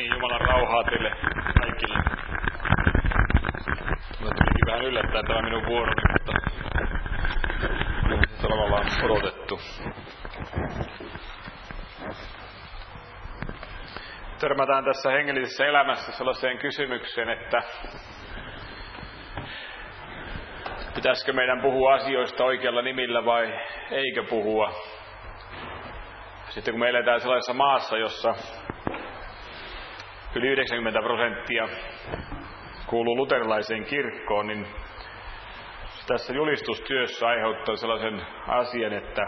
Niin, Jumalan rauhaa teille kaikille. Mulle tulikin vähän yllättäen tämä minun vuoroni, mutta tavallaan odotettu. Törmätään tässä hengellisessä elämässä sellaiseen kysymykseen, että pitäisikö meidän puhua asioista oikealla nimillä vai eikö puhua. Sitten kun me eletään sellaisessa maassa, jossa yli 90% kuuluu luterilaiseen kirkkoon, niin tässä julistustyössä aiheuttaa sellaisen asian, että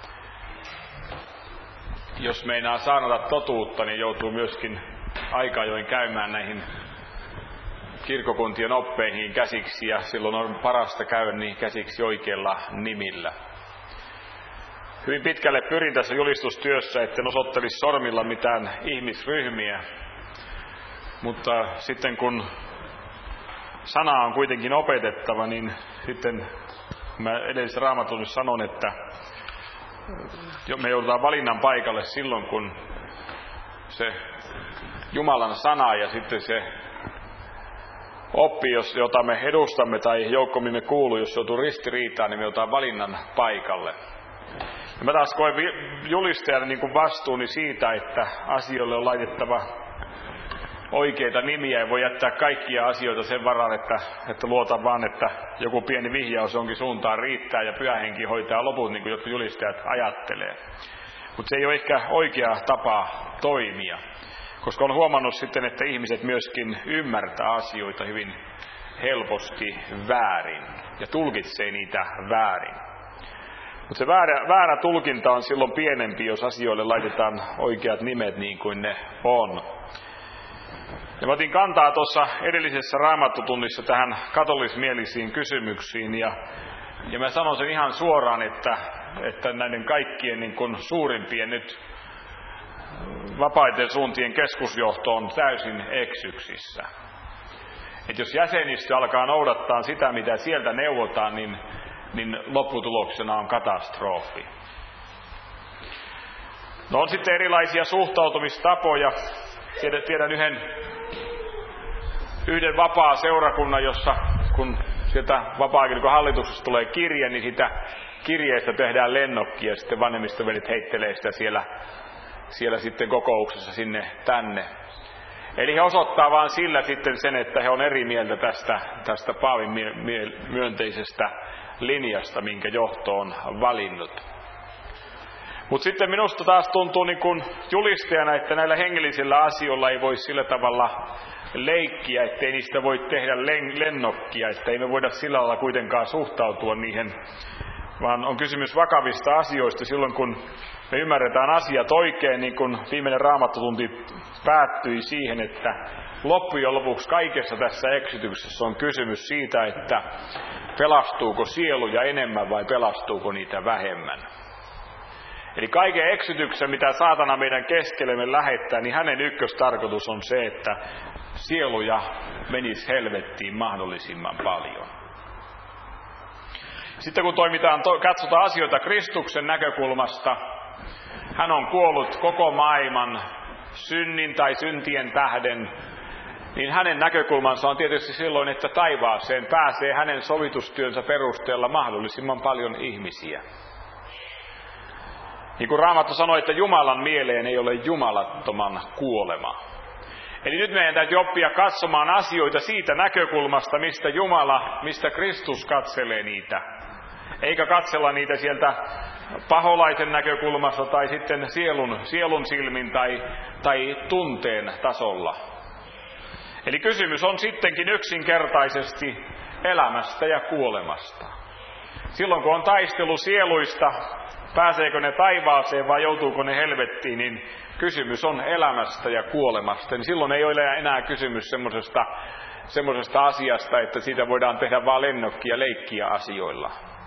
jos meinaa saarnata totuutta, niin joutuu myöskin aika ajoin käymään näihin kirkkokuntien oppeihin käsiksi, ja silloin on parasta käydä niin käsiksi oikeilla nimillä. Hyvin pitkälle pyrin tässä julistustyössä, etten osoittelisi sormilla mitään ihmisryhmiä, mutta sitten kun sana on kuitenkin opetettava, niin sitten mä edellisessä Raamatussa sanon, että me joudutaan valinnan paikalle silloin, kun se Jumalan sana ja sitten se oppi, jota me edustamme tai joukkomimme kuuluu, jos joutuu ristiriitaan, niin me joudutaan valinnan paikalle. Ja mä taas koen julistajana niin kuin vastuuni siitä, että asioille on laitettava oikeita nimiä. Ei voi jättää kaikkia asioita sen varaan, että luotan vaan, että joku pieni vihjaus jonkin suuntaan riittää ja Pyhä Henki hoitaa loput, niin kuin jotkut julistajat ajattelee. Mutta se ei ole ehkä oikea tapa toimia, koska on huomannut sitten, että ihmiset myöskin ymmärtää asioita hyvin helposti väärin ja tulkitsee niitä väärin. Mutta se väärä tulkinta on silloin pienempi, jos asioille laitetaan oikeat nimet niin kuin ne on. Ja mä otin kantaa tuossa edellisessä Raamattutunnissa tähän katolismielisiin kysymyksiin, ja mä sanon sen ihan suoraan, että näiden kaikkien niin kuin suurimpien nyt vapaiden suuntien keskusjohto on täysin eksyksissä. Että jos jäsenistö alkaa noudattaa sitä, mitä sieltä neuvotaan, niin lopputuloksena on katastrofi. No on sitten erilaisia suhtautumistapoja. Tiedän yhden vapaa seurakunnan, jossa kun sieltä vapaa-kirkon hallituksesta tulee kirje, niin sitä kirjeestä tehdään lennokki ja sitten vanhemmistovelit heittelee sitä siellä sitten kokouksessa sinne tänne. Eli he osoittaa vaan sillä sitten sen, että he on eri mieltä tästä Paavin myönteisestä linjasta, minkä johto on valinnut. Mutta sitten minusta taas tuntuu niin kuin julistajana, että näillä hengellisillä asioilla ei voi sillä tavalla leikkiä, ettei niistä voi tehdä lennokkia, ettei me voida sillä lailla kuitenkaan suhtautua niihin, vaan on kysymys vakavista asioista silloin, kun me ymmärretään asiat oikein, niin kuin viimeinen Raamattutunti päättyi siihen, että loppujen lopuksi kaikessa tässä eksytyksessä on kysymys siitä, että pelastuuko sieluja enemmän vai pelastuuko niitä vähemmän. Eli kaiken eksytyksen, mitä saatana meidän keskellemme lähettää, niin hänen ykköstarkoitus on se, että sieluja menisi helvettiin mahdollisimman paljon. Sitten kun katsotaan asioita Kristuksen näkökulmasta, hän on kuollut koko maailman synnin tai syntien tähden, niin hänen näkökulmansa on tietysti silloin, että taivaaseen pääsee hänen sovitustyönsä perusteella mahdollisimman paljon ihmisiä. Niin kuin Raamattu sanoi, että Jumalan mieleen ei ole jumalattoman kuolema. Eli nyt meidän täytyy oppia katsomaan asioita siitä näkökulmasta, mistä Kristus katselee niitä. Eikä katsella niitä sieltä paholaisen näkökulmasta tai sitten sielun silmin tai tunteen tasolla. Eli kysymys on sittenkin yksinkertaisesti elämästä ja kuolemasta. Silloin kun on taistelu sieluista, pääseekö ne taivaaseen vai joutuuko ne helvettiin, niin kysymys on elämästä ja kuolemasta. Niin silloin ei ole enää kysymys semmoisesta asiasta, että siitä voidaan tehdä vaan lennokkia ja leikkiä asioilla.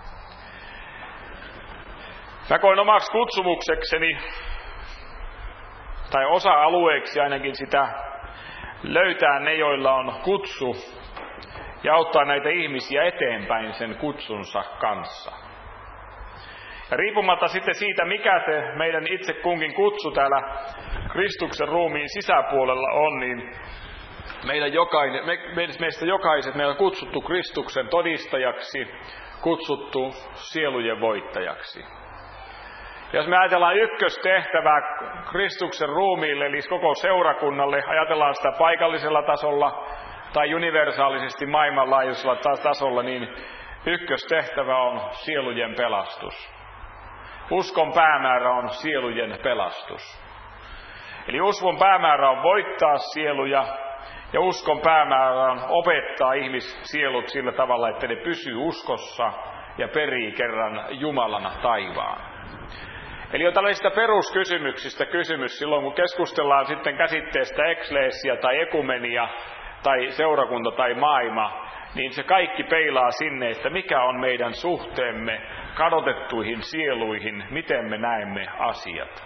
Mä koin omaksi kutsumuksekseni, tai osa-alueeksi ainakin sitä, löytää ne, joilla on kutsu, ja auttaa näitä ihmisiä eteenpäin sen kutsunsa kanssa. Ja riippumatta sitten siitä, mikä se meidän itse kunkin kutsu täällä Kristuksen ruumiin sisäpuolella on, niin meistä jokaiset meillä on kutsuttu Kristuksen todistajaksi, kutsuttu sielujen voittajaksi. Jos me ajatellaan ykköstehtävää Kristuksen ruumiille, eli koko seurakunnalle, ajatellaan sitä paikallisella tasolla tai universaalisesti maailmanlaajuisella tasolla, niin ykköstehtävä on sielujen pelastus. Uskon päämäärä on sielujen pelastus. Eli uskon päämäärä on voittaa sieluja, ja uskon päämäärä on opettaa ihmissielut sillä tavalla, että ne pysyy uskossa ja perii kerran Jumalan taivaan. Eli on tällaisista peruskysymyksistä kysymys silloin, kun keskustellaan sitten käsitteestä ekleesia tai ekumenia tai seurakunta tai maailma, niin se kaikki peilaa sinne, että mikä on meidän suhteemme kadotettuihin sieluihin, miten me näemme asiat.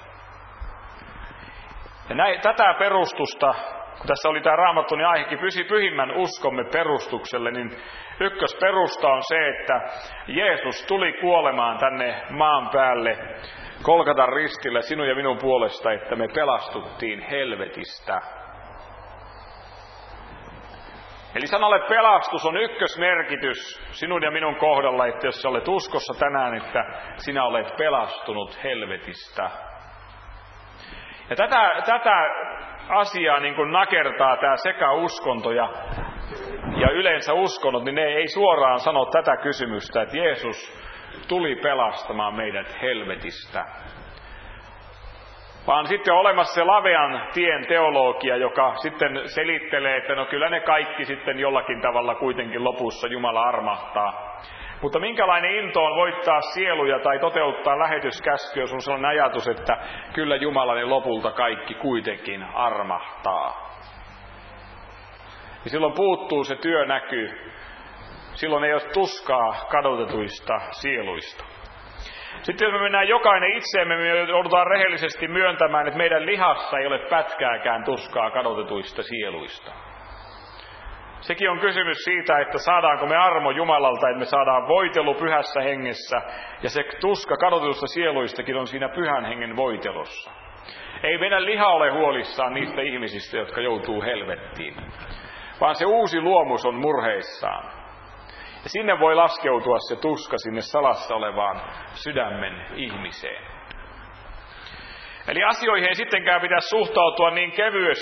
Ja tätä perustusta, kun tässä oli tämä Raamattu, niin aihekin pyhimmän uskomme perustukselle, niin ykkösperusta on se, että Jeesus tuli kuolemaan tänne maan päälle Golgatan ristillä sinun ja minun puolesta, että me pelastuttiin helvetistä. Eli sanalle pelastus on ykkösmerkitys sinun ja minun kohdalla, että jos sä olet uskossa tänään, että sinä olet pelastunut helvetistä. Ja tätä asiaa niin kuin nakertaa tämä sekä uskonto ja yleensä uskonnot, niin ne ei suoraan sano tätä kysymystä, että Jeesus tuli pelastamaan meidät helvetistä. Vaan sitten on olemassa se lavean tien teologia, joka sitten selittelee, että no kyllä ne kaikki sitten jollakin tavalla kuitenkin lopussa Jumala armahtaa. Mutta minkälainen into on voittaa sieluja tai toteuttaa lähetyskäsky, jos on sellainen ajatus, että kyllä Jumala ne lopulta kaikki kuitenkin armahtaa. Ja silloin puuttuu se työnäky. Silloin ei ole tuskaa kadotetuista sieluista. Sitten jos me mennään jokainen itseemme, me joudutaan rehellisesti myöntämään, että meidän lihassa ei ole pätkääkään tuskaa kadotetuista sieluista. Sekin on kysymys siitä, että saadaanko me armo Jumalalta, että me saadaan voitelu pyhässä hengessä, ja se tuska kadotetuista sieluistakin on siinä pyhän hengen voitelussa. Ei meidän liha ole huolissaan niistä ihmisistä, jotka joutuu helvettiin, vaan se uusi luomus on murheissaan. Ja sinne voi laskeutua se tuska sinne salassa olevaan sydämen ihmiseen. Eli asioihin ei sittenkään pitäisi suhtautua niin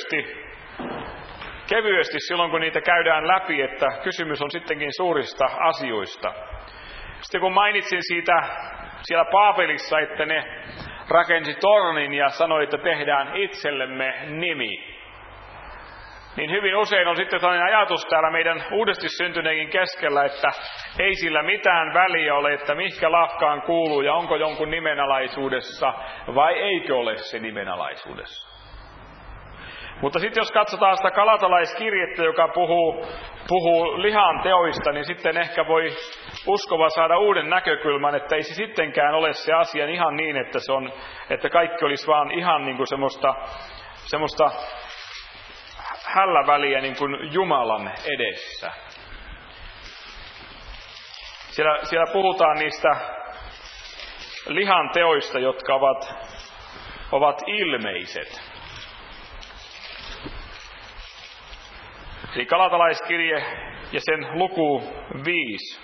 kevyesti silloin, kun niitä käydään läpi, että kysymys on sittenkin suurista asioista. Sitten kun mainitsin siitä siellä Paapelissa, että ne rakensi tornin ja sanoi, että tehdään itsellemme nimi, niin hyvin usein on sitten sellainen ajatus täällä meidän uudesti syntyneikin keskellä, että ei sillä mitään väliä ole, että mihinkä lahkaan kuuluu ja onko jonkun nimenalaisuudessa vai eikö ole se nimenalaisuudessa. Mutta sitten jos katsotaan sitä galatalaiskirjettä, joka puhuu lihan teoista, niin sitten ehkä voi uskova saada uuden näkökulman, että ei se sittenkään ole se asia ihan niin, että kaikki olisi vaan ihan niin kuin semmoista hälläväliä niin kuin Jumalan edessä. Siellä puhutaan niistä lihan teoista, jotka ovat ilmeiset. Eli galatalaiskirje ja sen luku 5.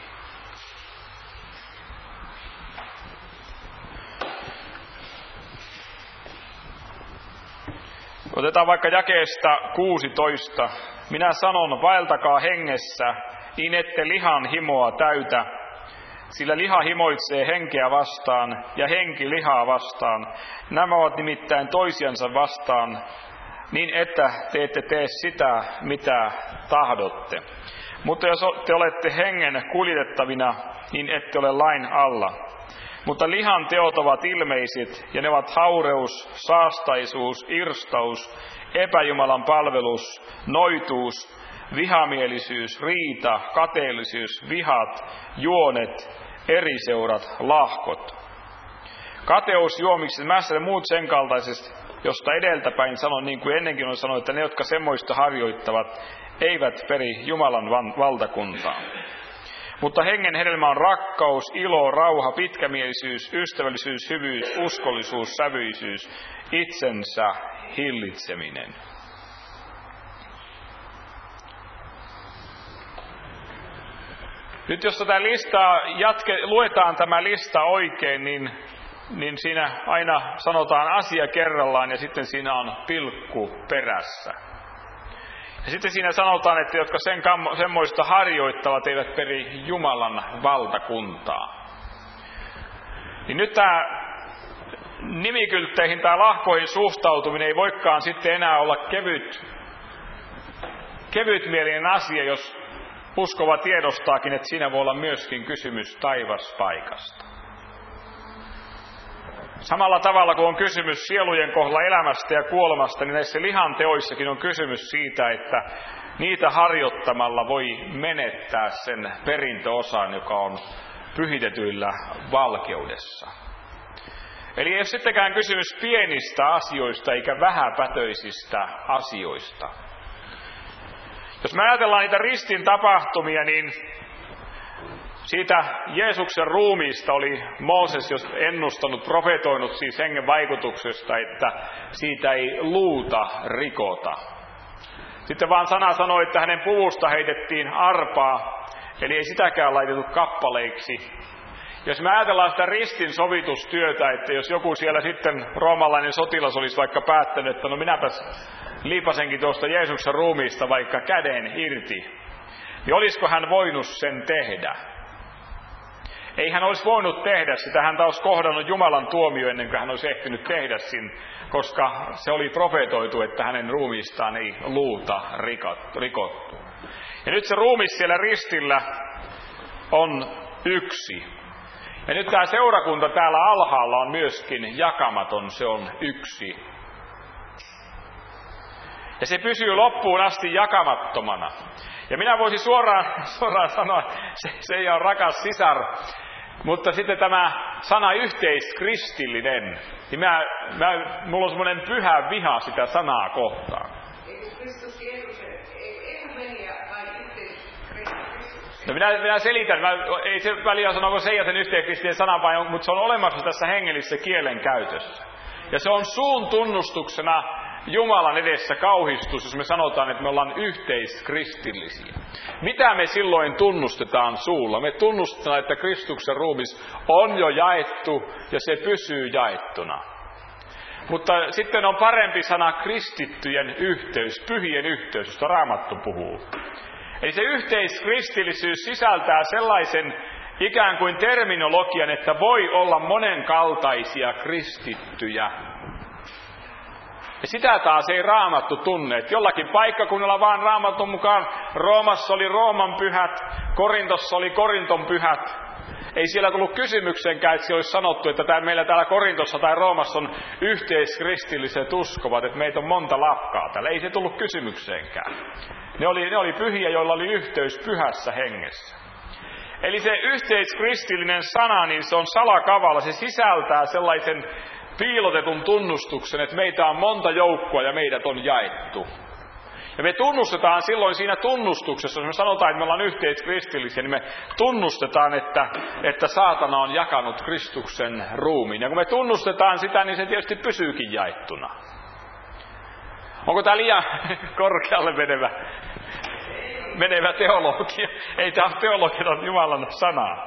Otetaan vaikka jakeesta 16. Minä sanon, vaeltakaa hengessä, niin ette lihan himoa täytä, sillä liha himoitsee henkeä vastaan ja henki lihaa vastaan. Nämä ovat nimittäin toisiansa vastaan, niin että te ette tee sitä, mitä tahdotte. Mutta jos te olette hengen kuljetettavina, niin ette ole lain alla. Mutta lihan teot ovat ilmeiset, ja ne ovat haureus, saastaisuus, irstaus, epäjumalan palvelus, noituus, vihamielisyys, riita, kateellisuus, vihat, juonet, eriseurat, lahkot. Kateus, juomikset, mässä ja muut sen kaltaiset, josta edeltäpäin sanon, niin kuin ennenkin on sanonut, että ne, jotka semmoista harjoittavat, eivät peri Jumalan valtakuntaa. Mutta hengen hedelmä on rakkaus, ilo, rauha, pitkämielisyys, ystävällisyys, hyvyys, uskollisuus, sävyisyys, itsensä hillitseminen. Nyt jos tätä listaa luetaan tämä lista oikein, niin siinä aina sanotaan asia kerrallaan ja sitten siinä on pilkku perässä. Ja sitten siinä sanotaan, että jotka semmoista harjoittavat eivät peri Jumalan valtakuntaa. Niin nyt tämä nimikyltteihin tai lahkoihin suhtautuminen ei voikaan sitten enää olla kevytmielinen asia, jos uskova tiedostaakin, että siinä voi olla myöskin kysymys taivaspaikasta. Samalla tavalla kuin on kysymys sielujen kohdalla elämästä ja kuolemasta, niin näissä lihan teoissakin on kysymys siitä, että niitä harjoittamalla voi menettää sen perintöosan, joka on pyhitetyillä valkeudessa. Eli ei ole sittenkään kysymys pienistä asioista eikä vähäpätöisistä asioista. Jos me ajatellaan niitä ristin tapahtumia, niin siitä Jeesuksen ruumiista oli Mooses jo ennustanut, profetoinut siis hengen vaikutuksesta, että siitä ei luuta rikota. Sitten vaan sana sanoi, että hänen puvusta heitettiin arpaa, eli ei sitäkään laitettu kappaleiksi. Jos me ajatellaan sitä ristin sovitustyötä, että jos joku siellä sitten roomalainen sotilas olisi vaikka päättänyt, että no minäpäs liipasenkin tuosta Jeesuksen ruumiista vaikka käden irti, niin olisiko hän voinut sen tehdä? Ei hän olisi voinut tehdä sitä, hän olisi kohdannut Jumalan tuomio ennen kuin hän olisi ehtinyt tehdä sen, koska se oli profetoitu, että hänen ruumiistaan ei luuta rikottu. Ja nyt se ruumis siellä ristillä on yksi. Ja nyt tämä seurakunta täällä alhaalla on myöskin jakamaton, se on yksi. Ja se pysyy loppuun asti jakamattomana. Ja minä voisin suoraan sanoa, se ei ole rakas sisar, mutta sitten tämä sana yhteiskristillinen, niin mulla on semmoinen pyhä viha sitä sanaa kohtaan. No minä selitän, ei se väliä sanoako se ja sen yhteiskristillinen sana, mutta se on olemassa tässä hengellisessä kielen käytössä. Ja se on suun tunnustuksena Jumalan edessä kauhistus, jos me sanotaan, että me ollaan yhteiskristillisiä. Mitä me silloin tunnustetaan suulla? Me tunnustetaan, että Kristuksen ruumis on jo jaettu ja se pysyy jaettuna. Mutta sitten on parempi sana kristittyjen yhteys, pyhien yhteys, josta Raamattu puhuu. Eli se yhteiskristillisyys sisältää sellaisen ikään kuin terminologian, että voi olla monenkaltaisia kristittyjä. Ja sitä taas ei Raamattu tunne. Että jollakin paikkakunnalla vaan Raamatun mukaan Roomassa oli Rooman pyhät, Korintossa oli Korinton pyhät. Ei siellä tullut kysymyksenkään, että se olisi sanottu, että meillä täällä Korintossa tai Roomassa on yhteiskristilliset uskovat, että meitä on monta lakkaa täällä. Ei se tullut kysymykseenkään. Ne oli pyhiä, joilla oli yhteys pyhässä hengessä. Eli se yhteiskristillinen sana, niin se on salakavala. Se sisältää sellaisen piilotetun tunnustuksen, että meitä on monta joukkoa ja meidät on jaettu. Ja me tunnustetaan silloin siinä tunnustuksessa, jos me sanotaan, että me ollaan yhteiskristillisiä, niin me tunnustetaan, että saatana on jakanut Kristuksen ruumiin. Ja kun me tunnustetaan sitä, niin se tietysti pysyykin jaettuna. Onko tämä liian korkealle menevä teologia? Ei tämä ole teologia, tämä on Jumalan sanaa.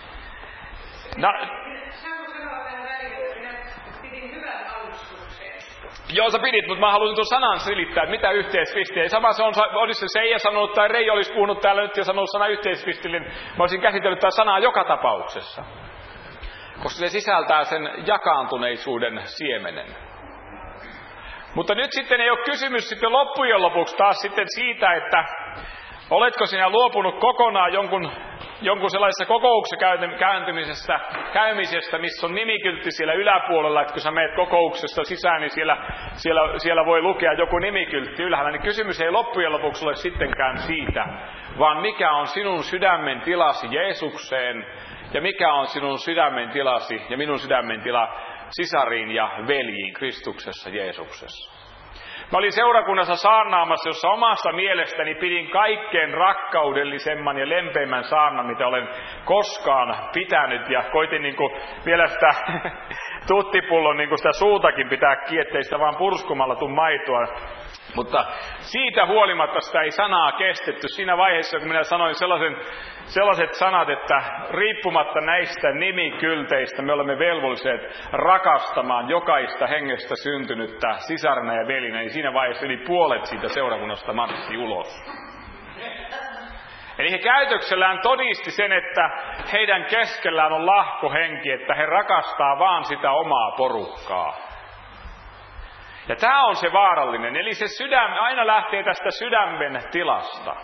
Joo, sä pidit, mutta mä halusin tuon sanan selittää, että mitä yhteiskristillinen. Sama se on, olisi se Seija sanonut tai Reijo olisi puhunut täällä nyt ja sanonut sana yhteiskristillinen. Mä olisin käsitellyt tämän sanaa joka tapauksessa. Koska se sisältää sen jakaantuneisuuden siemenen. Mutta nyt sitten ei ole kysymys sitten loppujen lopuksi taas sitten siitä, että oletko sinä luopunut kokonaan jonkun sellaisessa kokouksessa käymisestä, missä on nimikyltti siellä yläpuolella, että kun sä menet kokouksessa sisään, niin siellä voi lukea joku nimikyltti ylhäällä, niin kysymys ei loppujen lopuksi ole sittenkään siitä, vaan mikä on sinun sydämen tilasi Jeesukseen ja mikä on sinun sydämen tilasi ja minun sydämen tila sisariin ja veljiin Kristuksessa Jeesuksessa. Mä olin seurakunnassa saarnaamassa, jossa omasta mielestäni pidin kaikkein rakkaudellisemman ja lempeimmän saarnan, mitä olen koskaan pitänyt. Ja koitin vielä sitä tuttipullon sitä suutakin pitää kiinni, ettei sitä vaan purskumalla tuu maitoa. Mutta siitä huolimatta sitä ei sanaa kestetty siinä vaiheessa, kun minä sanoin sellaiset sanat, että riippumatta näistä nimikylteistä me olemme velvolliset rakastamaan jokaista hengestä syntynyttä sisarina ja velinä, niin siinä vaiheessa yli puolet siitä seurakunnasta marssi ulos. Eli he käytöksellään todisti sen, että heidän keskellään on lahkohenki, että he rakastaa vaan sitä omaa porukkaa. Ja tämä on se vaarallinen, eli se sydän aina lähtee tästä sydämen tilasta.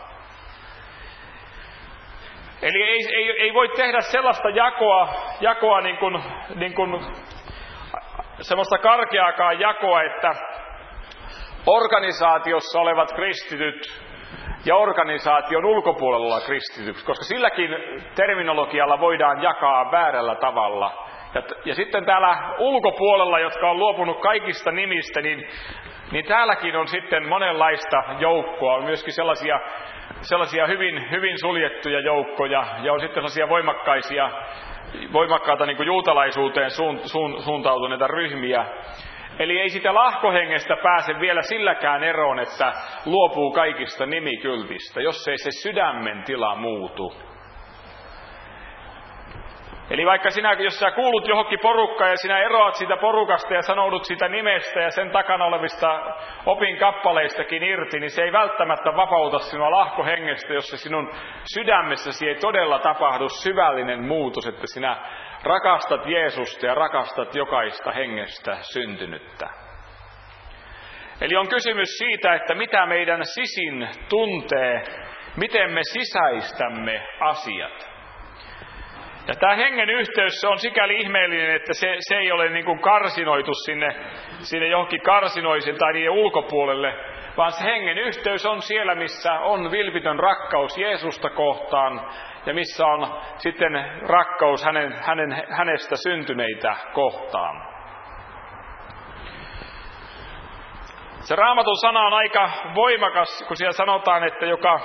Eli ei voi tehdä sellaista jakoa niin kuin semmoista karkeaakaan jakoa, että organisaatiossa olevat kristityt ja organisaation ulkopuolella olevat kristityt, koska silläkin terminologialla voidaan jakaa väärällä tavalla. Ja sitten täällä ulkopuolella, jotka on luopunut kaikista nimistä, niin täälläkin on sitten monenlaista joukkoa. On myöskin sellaisia hyvin suljettuja joukkoja ja on sitten sellaisia voimakkaita niin kuin juutalaisuuteen suuntautuneita ryhmiä. Eli ei sitä lahkohengestä pääse vielä silläkään eroon, että luopuu kaikista nimikyltistä, jos ei se sydämen tila muutu. Eli vaikka jos sä kuulut johonkin porukkaan ja sinä eroat siitä porukasta ja sanoudut siitä nimestä ja sen takana olevista opinkappaleista irti, niin se ei välttämättä vapauta sinua lahkohengestä, jos se sinun sydämessäsi ei todella tapahdu syvällinen muutos, että sinä rakastat Jeesusta ja rakastat jokaista hengestä syntynyttä. Eli on kysymys siitä, että mitä meidän sisin tuntee, miten me sisäistämme asiat. Ja tämä hengen yhteys, se on sikäli ihmeellinen, että se ei ole niin kuin karsinoitu sinne johonkin karsinoisin tai niiden ulkopuolelle, vaan se hengen yhteys on siellä, missä on vilpitön rakkaus Jeesusta kohtaan ja missä on sitten rakkaus hänestä syntyneitä kohtaan. Se Raamatun sana on aika voimakas, kun siellä sanotaan, että joka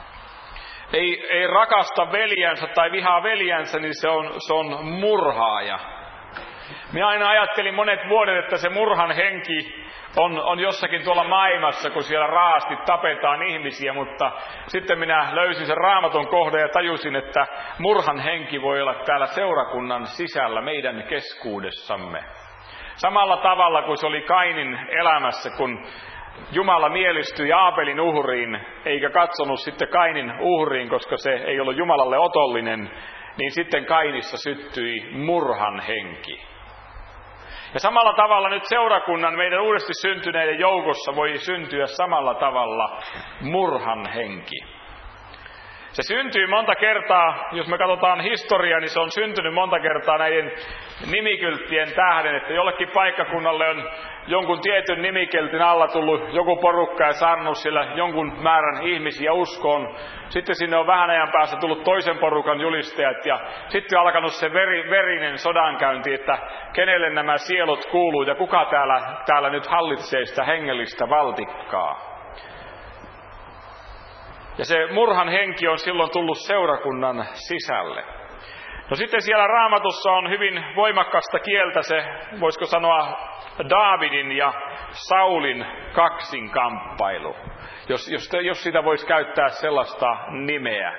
ei rakasta veljänsä tai vihaa veljänsä, niin se on murhaaja. Minä aina ajattelin monet vuodet, että se murhan henki on jossakin tuolla maailmassa, kun siellä raasti tapetaan ihmisiä, mutta sitten minä löysin sen Raamatun kohdan ja tajusin, että murhan henki voi olla täällä seurakunnan sisällä meidän keskuudessamme. Samalla tavalla kuin se oli Kainin elämässä, kun Jumala mielistyi Aabelin uhriin, eikä katsonut sitten Kainin uhriin, koska se ei ollut Jumalalle otollinen, niin sitten Kainissa syttyi murhan henki. Ja samalla tavalla nyt seurakunnan meidän uudesti syntyneiden joukossa voi syntyä samalla tavalla murhan henki. Se syntyy monta kertaa, jos me katsotaan historiaa, niin se on syntynyt monta kertaa näiden nimikylttien tähden, että jollekin paikkakunnalle on jonkun tietyn nimikyltin alla tullut joku porukka ja saanut sillä jonkun määrän ihmisiä uskoon. Sitten sinne on vähän ajan päästä tullut toisen porukan julistajat ja sitten on alkanut se verinen sodankäynti, että kenelle nämä sielut kuuluu ja kuka täällä nyt hallitsee sitä hengellistä valtikkaa. Ja se murhan henki on silloin tullut seurakunnan sisälle. No sitten siellä Raamatussa on hyvin voimakasta kieltä se, voisiko sanoa, Daavidin ja Saulin kaksinkamppailu, jos sitä voisi käyttää sellaista nimeä.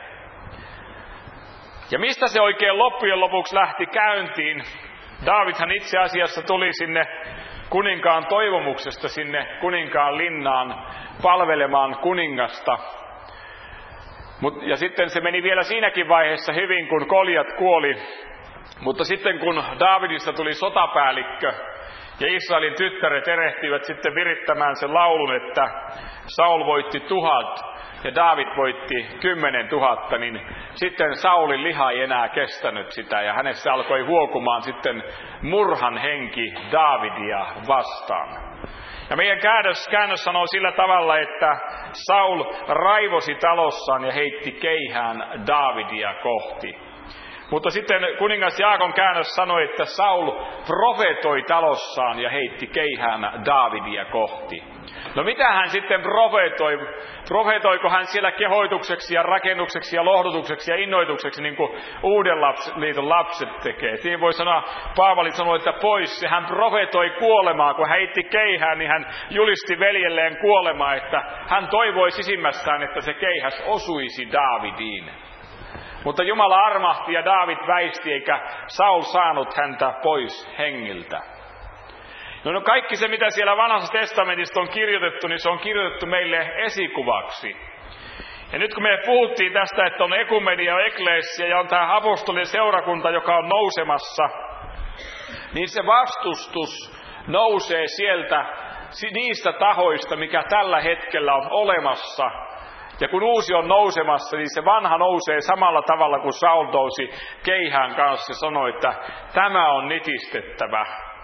Ja mistä se oikein loppujen lopuksi lähti käyntiin? Daavidhan itse asiassa tuli sinne kuninkaan toivomuksesta sinne kuninkaan linnaan palvelemaan kuningasta. Ja sitten se meni vielä siinäkin vaiheessa hyvin, kun Goljat kuoli. Mutta sitten kun Daavidista tuli sotapäällikkö ja Israelin tyttäret erehtivät sitten virittämään sen laulun, että Saul voitti 1000 ja Daavid voitti 10 000, niin sitten Saulin liha ei enää kestänyt sitä ja hänessä alkoi huokumaan sitten murhan henki Daavidia vastaan. Ja meidän käännös sanoo sillä tavalla, että Saul raivosi talossaan ja heitti keihään Daavidia kohti. Mutta sitten kuningas Jaakon käännös sanoi, että Saul profetoi talossaan ja heitti keihään Daavidia kohti. No mitä hän sitten profeetoi? Profeetoiko hän siellä kehoitukseksi ja rakennukseksi ja lohdutukseksi ja innoitukseksi, niin kuin uuden liiton lapset tekee? Siinä voi sanoa, Paavali sanoi, että pois. Hän profeetoi kuolemaa, kun hän heitti keihään, niin hän julisti veljelleen kuolemaa, että hän toivoi sisimmässään, että se keihäs osuisi Daavidiin. Mutta Jumala armahti ja Daavid väisti, eikä Saul saanut häntä pois hengiltä. No kaikki se, mitä siellä vanhassa testamentissa on kirjoitettu, niin se on kirjoitettu meille esikuvaksi. Ja nyt kun me puhuttiin tästä, että on ekumenia ja ekleesia ja on tämä apostolien seurakunta, joka on nousemassa, niin se vastustus nousee sieltä niistä tahoista, mikä tällä hetkellä on olemassa. Ja kun uusi on nousemassa, niin se vanha nousee samalla tavalla kuin Saul nousi keihään kanssa ja sanoi, että tämä on nitistettävä.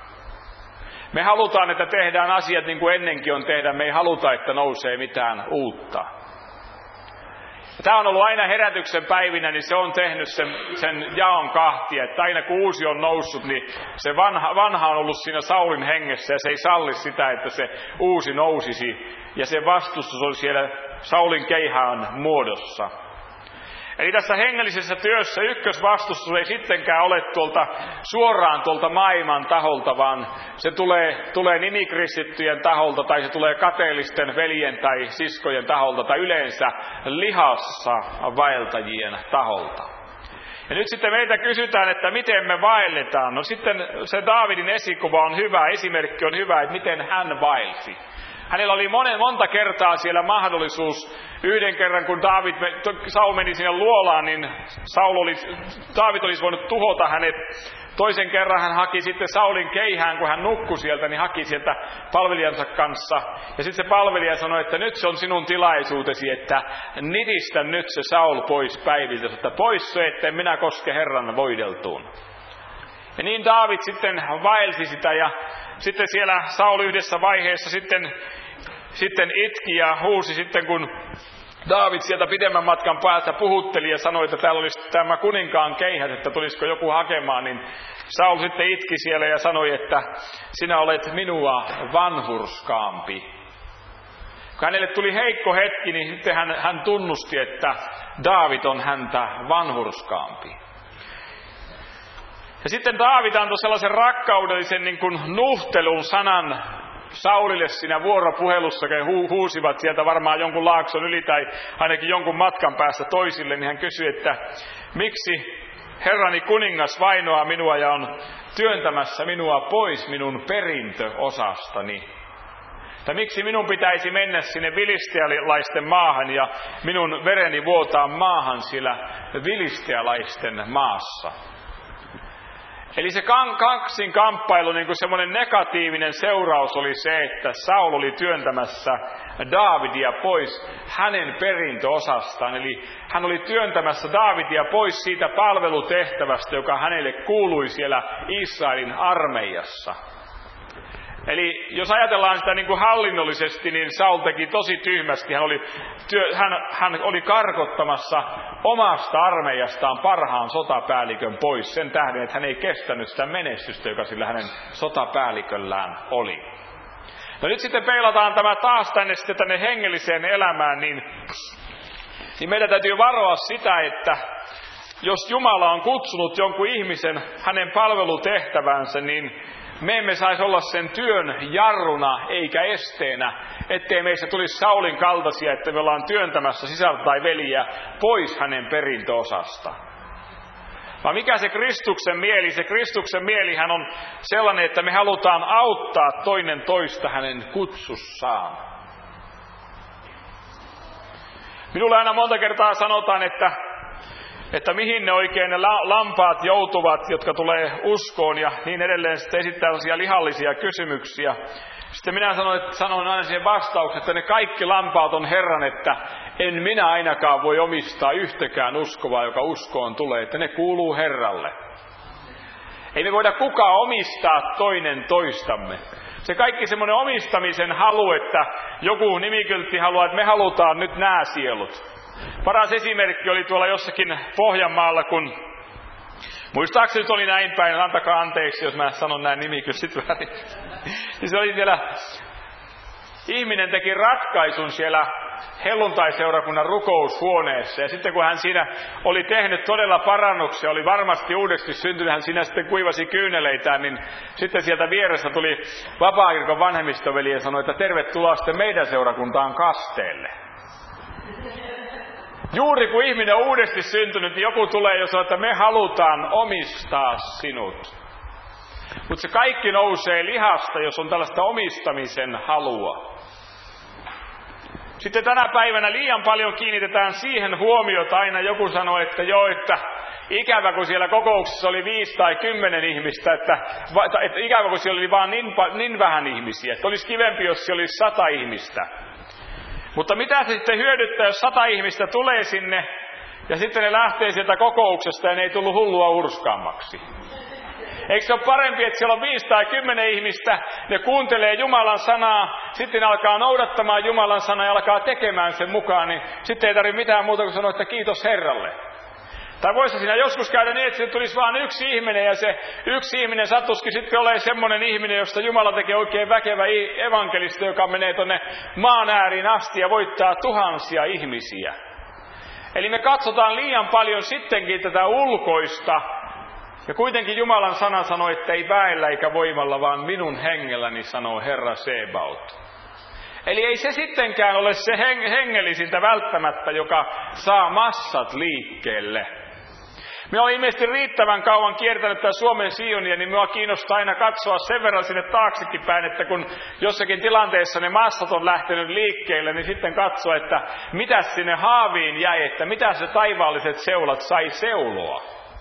Me halutaan, että tehdään asiat niin kuin ennenkin on tehdä. Me ei haluta, että nousee mitään uutta. Tämä on ollut aina herätyksen päivinä, niin se on tehnyt sen jaon kahtia. Että aina kun uusi on noussut, niin se vanha on ollut siinä Saulin hengessä ja se ei salli sitä, että se uusi nousisi. Ja se vastustus on siellä Saulin keihään muodossa. Eli tässä hengellisessä työssä ykkösvastustus ei sittenkään ole suoraan tuolta maailman taholta, vaan se tulee nimikristittyjen taholta, tai se tulee kateellisten veljen tai siskojen taholta, tai yleensä lihassa vaeltajien taholta. Ja nyt sitten meitä kysytään, että miten me vaelletaan. No sitten se Daavidin esikuva on hyvä, esimerkki on hyvä, että miten hän vaelsi. Hänellä oli monta kertaa siellä mahdollisuus. Yhden kerran, kun Saul meni sinne luolaan, niin Daavid olisi voinut tuhota hänet. Toisen kerran hän haki sitten Saulin keihään, kun hän nukkui sieltä, niin haki sieltä palvelijansa kanssa. Ja sitten se palvelija sanoi, että nyt se on sinun tilaisuutesi, että nitistä nyt se Saul pois päiviltä, että pois se, että minä koske Herran voideltuun. Ja niin Daavid sitten vaelsi sitä ja sitten siellä Saul yhdessä vaiheessa sitten itki ja huusi sitten, kun Daavid sieltä pidemmän matkan päästä puhutteli ja sanoi, että täällä olisi tämä kuninkaan keihät, että tulisiko joku hakemaan, niin Saul sitten itki siellä ja sanoi, että sinä olet minua vanhurskaampi. Kun hänelle tuli heikko hetki, niin sitten hän tunnusti, että Daavid on häntä vanhurskaampi. Ja sitten Daavid antoi sellaisen rakkaudellisen niin kuin nuhtelun sanan Saulille siinä vuoropuhelussa, kun huusivat sieltä varmaan jonkun laakson yli tai ainakin jonkun matkan päästä toisille, niin hän kysyi, että miksi Herrani kuningas vainoaa minua ja on työntämässä minua pois minun perintöosastani? Tai miksi minun pitäisi mennä sinne filistealaisten maahan ja minun vereni vuotaa maahan siellä filistealaisten maassa? Eli se kaksin kamppailu, niin kuin semmoinen negatiivinen seuraus oli se, että Saul oli työntämässä Daavidia pois hänen perintöosastaan. Eli hän oli työntämässä Daavidia pois siitä palvelutehtävästä, joka hänelle kuului siellä Israelin armeijassa. Eli jos ajatellaan sitä niin kuin hallinnollisesti, niin Saul teki tosi tyhmästi. Hän oli karkottamassa omasta armeijastaan parhaan sotapäällikön pois sen tähden, että hän ei kestänyt sitä menestystä, joka sillä hänen sotapäälliköllään oli. No nyt sitten peilataan tämä taas tänne hengelliseen elämään, niin meidän täytyy varoa sitä, että jos Jumala on kutsunut jonkun ihmisen hänen palvelutehtävänsä, niin me emme saisi olla sen työn jarruna eikä esteenä, ettei meistä tulisi Saulin kaltaisia, että me ollaan työntämässä sisältä tai veliä pois hänen perintöosasta. Vaan mikä se Kristuksen mieli? Se Kristuksen mielihän on sellainen, että me halutaan auttaa toinen toista hänen kutsussaan. Minulle aina monta kertaa sanotaan, että mihin ne oikein ne lampaat joutuvat, jotka tulee uskoon ja niin edelleen, sitten esittää tällaisia lihallisia kysymyksiä. Sitten minä sanon aina siihen vastauksen, että ne kaikki lampaat on Herran, että en minä ainakaan voi omistaa yhtäkään uskovaa, joka uskoon tulee, että ne kuuluu Herralle. Ei me voida kukaan omistaa toinen toistamme. Se kaikki semmoinen omistamisen halu, että joku nimikyltti haluaa, että me halutaan nyt nämä sielut. Paras esimerkki oli tuolla jossakin Pohjanmaalla, kun muistaakseni oli näin päin, antakaa anteeksi, jos mä sanon näin nimikyltit väärin. Niin se oli siellä ihminen teki ratkaisun siellä helluntaiseurakunnan rukoushuoneessa. Ja sitten kun hän siinä oli tehnyt todella parannuksia, oli varmasti uudesti syntynyt, hän siinä sitten kuivasi kyyneleitään, niin sitten sieltä vieressä tuli Vapaa-kirkon vanhemmistoveli ja sanoi, että tervetuloa sitten meidän seurakuntaan kasteelle. Juuri kun ihminen on uudesti syntynyt, niin joku tulee ja sanoo, että me halutaan omistaa sinut. Mutta se kaikki nousee lihasta, jos on tällaista omistamisen halua. Sitten tänä päivänä liian paljon kiinnitetään siihen huomiota. Aina joku sanoo, että joo, että ikävä kun siellä kokouksessa oli 5 tai 10 ihmistä, että ikävä kun siellä oli vaan niin vähän ihmisiä, että olisi kivempi, jos siellä olisi 100 ihmistä. Mutta mitä se sitten hyödyttää, jos 100 ihmistä tulee sinne ja sitten ne lähtee sieltä kokouksesta ja ne ei tullut hullua urskaammaksi? Eikö se ole parempi, että siellä on 5 tai 10 ihmistä, ne kuuntelee Jumalan sanaa, sitten alkaa noudattamaan Jumalan sanaa ja alkaa tekemään sen mukaan, niin sitten ei tarvitse mitään muuta kuin sanoa, että kiitos Herralle. Tai voisi siinä joskus käydä niin, että se tulisi vain yksi ihminen ja se yksi ihminen sattuisikin sitten olemaan semmoinen ihminen, josta Jumala tekee oikein väkevä evankelisti, joka menee tuonne maan ääriin asti ja voittaa tuhansia ihmisiä. Eli me katsotaan liian paljon sittenkin tätä ulkoista. Ja kuitenkin Jumalan sana sanoi, että ei väellä eikä voimalla, vaan minun hengelläni, sanoo Herra Sebaot. Eli ei se sittenkään ole se hengellisintä välttämättä, joka saa massat liikkeelle. Minä olen ilmeisesti riittävän kauan kiertänyt tämän Suomen Sionia, niin minua kiinnostaa aina katsoa sen verran sinne taaksekin päin, että kun jossakin tilanteessa ne massat on lähtenyt liikkeelle, niin sitten katsoa, että mitä sinne haaviin jäi, että mitä se taivaalliset seulat sai seuloa.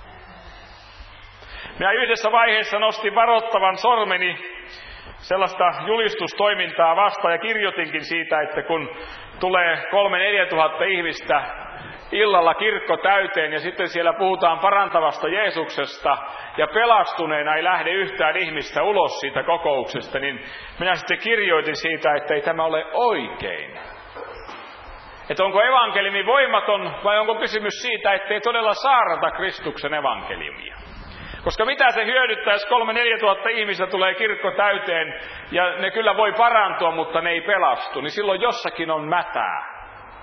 Minä yhdessä vaiheessa nostin varoittavan sormeni sellaista julistustoimintaa vastaan ja kirjoitinkin siitä, että kun tulee 3-4 tuhatta ihmistä illalla kirkko täyteen ja sitten siellä puhutaan parantavasta Jeesuksesta ja pelastuneena ei lähde yhtään ihmistä ulos siitä kokouksesta, niin minä sitten kirjoitin siitä, että ei tämä ole oikein. Että onko evankeliumi voimaton vai onko kysymys siitä, ettei todella saarnata Kristuksen evankeliumia. Koska mitä se hyödyttää, jos 3-4 tuhatta ihmistä tulee kirkko täyteen ja ne kyllä voi parantua, mutta ne ei pelastu, niin silloin jossakin on mätää.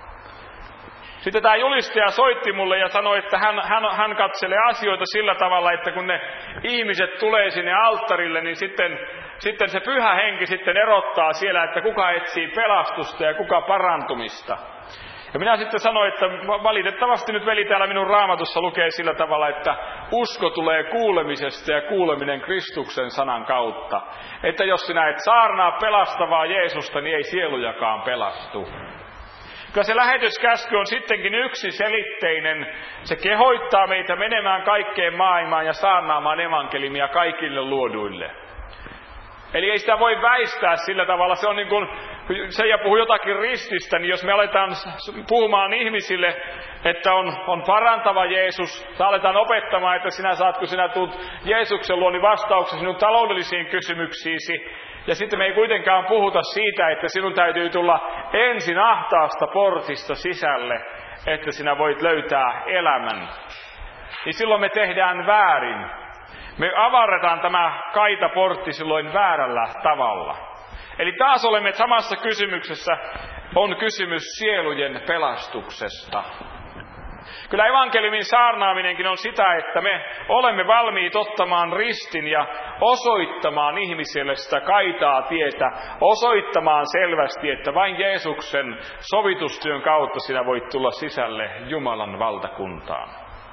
Sitten tämä julistaja soitti mulle ja sanoi, että hän katselee asioita sillä tavalla, että kun ne ihmiset tulee sinne alttarille, niin sitten se pyhä henki sitten erottaa siellä, että kuka etsii pelastusta ja kuka parantumista. Ja minä sitten sanoin, että valitettavasti nyt veli täällä minun raamatussa lukee sillä tavalla, että usko tulee kuulemisesta ja kuuleminen Kristuksen sanan kautta. Että jos sinä et saarnaa pelastavaa Jeesusta, niin ei sielujakaan pelastu. Kyllä se lähetyskäsky on sittenkin yksiselitteinen. Se kehoittaa meitä menemään kaikkeen maailmaan ja saarnaamaan evankeliumia kaikille luoduille. Eli ei sitä voi väistää sillä tavalla. Se on niin kuin Seija puhuu jotakin rististä, niin jos me aletaan puhumaan ihmisille, että on parantava Jeesus, aletaan opettamaan, että sinä saat, kun sinä tulet Jeesuksen luo, niin vastauksen sinun taloudellisiin kysymyksiisi. Ja sitten me ei kuitenkaan puhuta siitä, että sinun täytyy tulla ensin ahtaasta portista sisälle, että sinä voit löytää elämän. Niin silloin me tehdään väärin. Me avarretaan tämä kaitaportti silloin väärällä tavalla. Eli taas olemme samassa kysymyksessä, on kysymys sielujen pelastuksesta. Kyllä evankeliumin saarnaaminenkin on sitä, että me olemme valmiit ottamaan ristin ja osoittamaan ihmisille sitä kaitaa tietä, osoittamaan selvästi, että vain Jeesuksen sovitustyön kautta sinä voit tulla sisälle Jumalan valtakuntaan.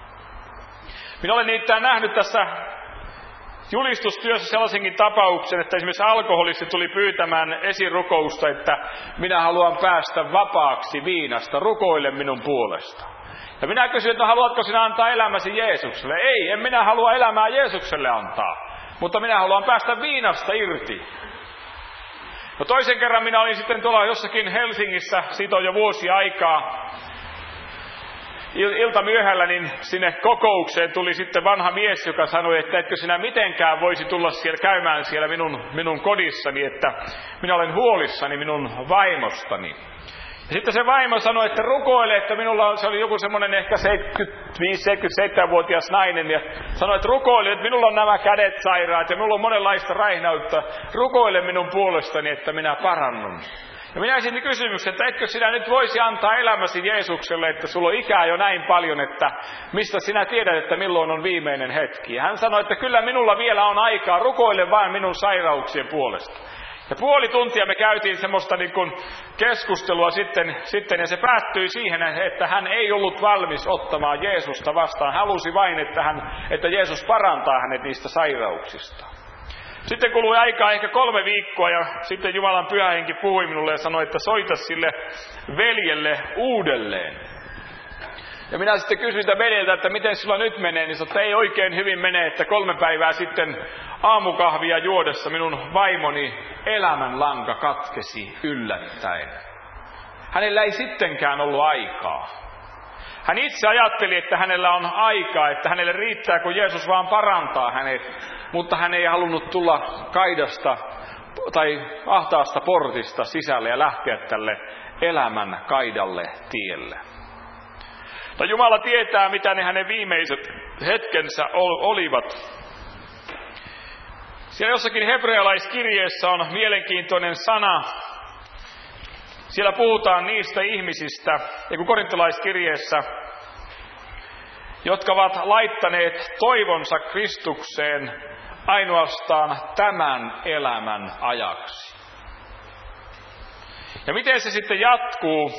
Minä olen nimittäin nähnyt tässä julistustyössä sellaisenkin tapauksen, että esimerkiksi alkoholisti tuli pyytämään esirukousta, että minä haluan päästä vapaaksi viinasta, rukoile minun puolesta. Ja minä kysyin, että haluatko sinä antaa elämäsi Jeesukselle? Ei, en minä halua elämää Jeesukselle antaa, mutta minä haluan päästä viinasta irti. No toisen kerran minä olin sitten tuolla jossakin Helsingissä, siitä on jo vuosi aikaa. Ilta myöhällä niin sinne kokoukseen tuli sitten vanha mies, joka sanoi, että etkö sinä mitenkään voisi tulla siellä käymään siellä minun kodissani, että minä olen huolissani minun vaimostani. Ja sitten se vaimo sanoi, että rukoile, että minulla se oli joku semmoinen ehkä 75-77-vuotias nainen, ja sanoi, että rukoile, että minulla on nämä kädet sairaat ja minulla on monenlaista raihnautta. Rukoile minun puolestani, että minä parannun. Ja minä esitin kysymyksen, että etkö sinä nyt voisi antaa elämäsi Jeesukselle, että sulla on ikää jo näin paljon, että mistä sinä tiedät, että milloin on viimeinen hetki. Ja hän sanoi, että kyllä minulla vielä on aikaa, rukoile vain minun sairauksien puolesta. Ja puoli tuntia me käytiin semmoista niin kuin keskustelua sitten, ja se päättyi siihen, että hän ei ollut valmis ottamaan Jeesusta vastaan. Hän halusi vain, että Jeesus parantaa hänet niistä sairauksista. Sitten kului aikaa ehkä 3 viikkoa, ja sitten Jumalan Pyhä Henki puhui minulle ja sanoi, että soita sille veljelle uudelleen. Ja minä sitten kysyin sitä veljeltä, että miten sillä nyt menee, niin sanoi, että ei oikein hyvin mene, että 3 päivää sitten aamukahvia juodessa minun vaimoni elämänlanka katkesi yllättäen. Hänellä ei sittenkään ollut aikaa. Hän itse ajatteli, että hänellä on aikaa, että hänelle riittää, kun Jeesus vaan parantaa hänet, mutta hän ei halunnut tulla kaidasta tai ahtaasta portista sisälle ja lähteä tälle elämän kaidalle tielle. No Jumala tietää, mitä ne hänen viimeiset hetkensä olivat. Siellä jossakin hebrealaiskirjeessä on mielenkiintoinen sana. Siellä puhutaan niistä ihmisistä, ja kun korintolaiskirjeessä, jotka ovat laittaneet toivonsa Kristukseen ainoastaan tämän elämän ajaksi. Ja miten se sitten jatkuu?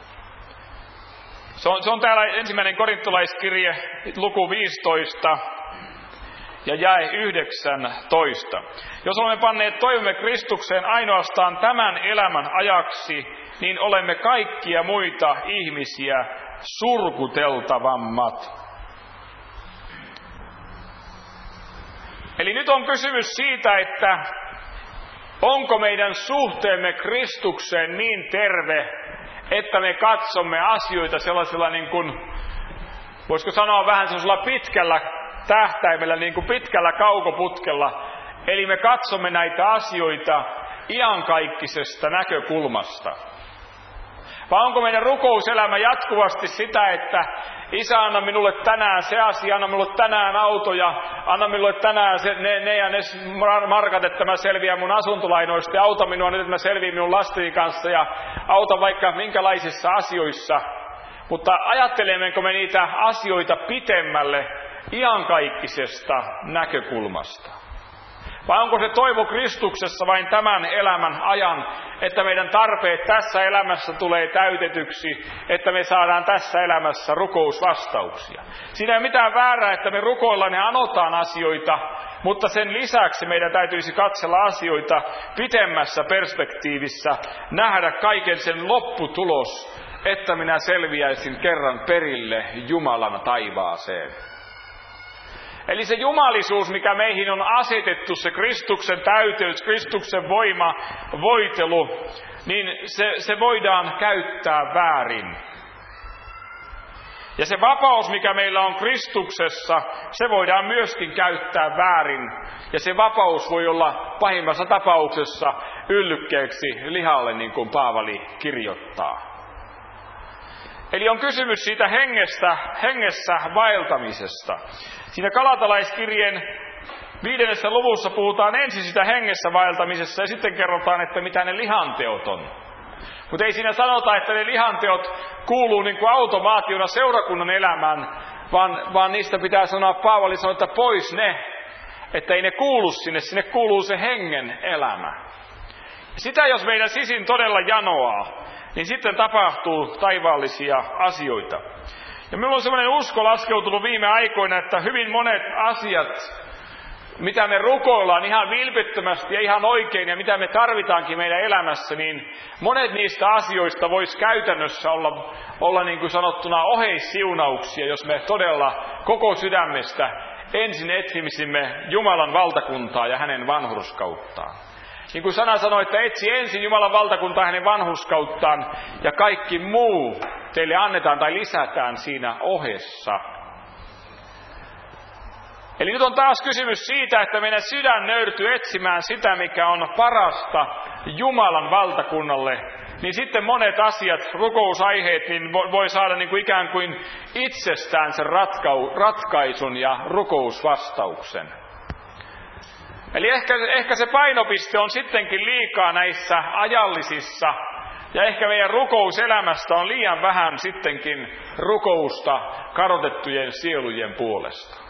Se on täällä 1. korintolaiskirje, luku 15 ja jae 19. Jos olemme panneet toivomme Kristukseen ainoastaan tämän elämän ajaksi, niin olemme kaikkia muita ihmisiä surkuteltavammat. Eli nyt on kysymys siitä, että onko meidän suhteemme Kristukseen niin terve, että me katsomme asioita sellaisella niin kuin, voisiko sanoa vähän sellaisella pitkällä tähtäimellä, niin kuin pitkällä kaukoputkella. Eli me katsomme näitä asioita iankaikkisesta näkökulmasta. Vai onko meidän rukouselämä jatkuvasti sitä, että Isä, anna minulle tänään se asia, anna minulle tänään auto ja anna minulle tänään ne ja ne markat, että mä selviän mun asuntolainoista ja auta minua nyt, että mä selviän minun lasteni kanssa ja auta vaikka minkälaisissa asioissa. Mutta ajattelemmeko me niitä asioita pitemmälle iankaikkisesta näkökulmasta? Vai onko se toivo Kristuksessa vain tämän elämän ajan, että meidän tarpeet tässä elämässä tulee täytetyksi, että me saadaan tässä elämässä rukousvastauksia? Siinä ei ole mitään väärää, että me rukoillaan ja anotaan asioita, mutta sen lisäksi meidän täytyisi katsella asioita pitemmässä perspektiivissä, nähdä kaiken sen lopputulos, että minä selviäisin kerran perille Jumalan taivaaseen. Eli se jumalisuus, mikä meihin on asetettu, se Kristuksen täyteys, Kristuksen voima, voitelu, niin se voidaan käyttää väärin. Ja se vapaus, mikä meillä on Kristuksessa, se voidaan myöskin käyttää väärin. Ja se vapaus voi olla pahimmassa tapauksessa yllykkeeksi lihalle, niin kuin Paavali kirjoittaa. Eli on kysymys siitä hengessä vaeltamisesta. Siinä Galatalaiskirjeen 5. luvussa puhutaan ensin sitä hengessä vaeltamisessa ja sitten kerrotaan, että mitä ne lihanteot on. Mutta ei siinä sanota, että ne lihanteot kuuluu niin kuin automaationa seurakunnan elämään, vaan niistä pitää sanoa, Paavali sanoi, että pois ne, että ei ne kuulu sinne kuuluu se hengen elämä. Sitä jos meidän sisin todella janoaa, niin sitten tapahtuu taivaallisia asioita. Ja minulla on sellainen usko laskeutunut viime aikoina, että hyvin monet asiat, mitä me rukoillaan ihan vilpittömästi ja ihan oikein ja mitä me tarvitaankin meidän elämässä, niin monet niistä asioista voisi käytännössä olla niin kuin sanottuna oheissiunauksia, jos me todella koko sydämestä ensin etsisimme Jumalan valtakuntaa ja hänen vanhurskauttaan. Niin kuin sana sanoi, että etsi ensin Jumalan valtakuntaa hänen vanhurskauttaan ja kaikki muu teille annetaan tai lisätään siinä ohessa. Eli nyt on taas kysymys siitä, että meidän sydän nöyrtyy etsimään sitä, mikä on parasta Jumalan valtakunnalle. Niin sitten monet asiat, rukousaiheet, niin voi saada niin kuin ikään kuin itsestään sen ratkaisun ja rukousvastauksen. Eli ehkä se painopiste on sittenkin liikaa näissä ajallisissa Ja ehkä meidän rukouselämästä on liian vähän sittenkin rukousta kadotettujen sielujen puolesta.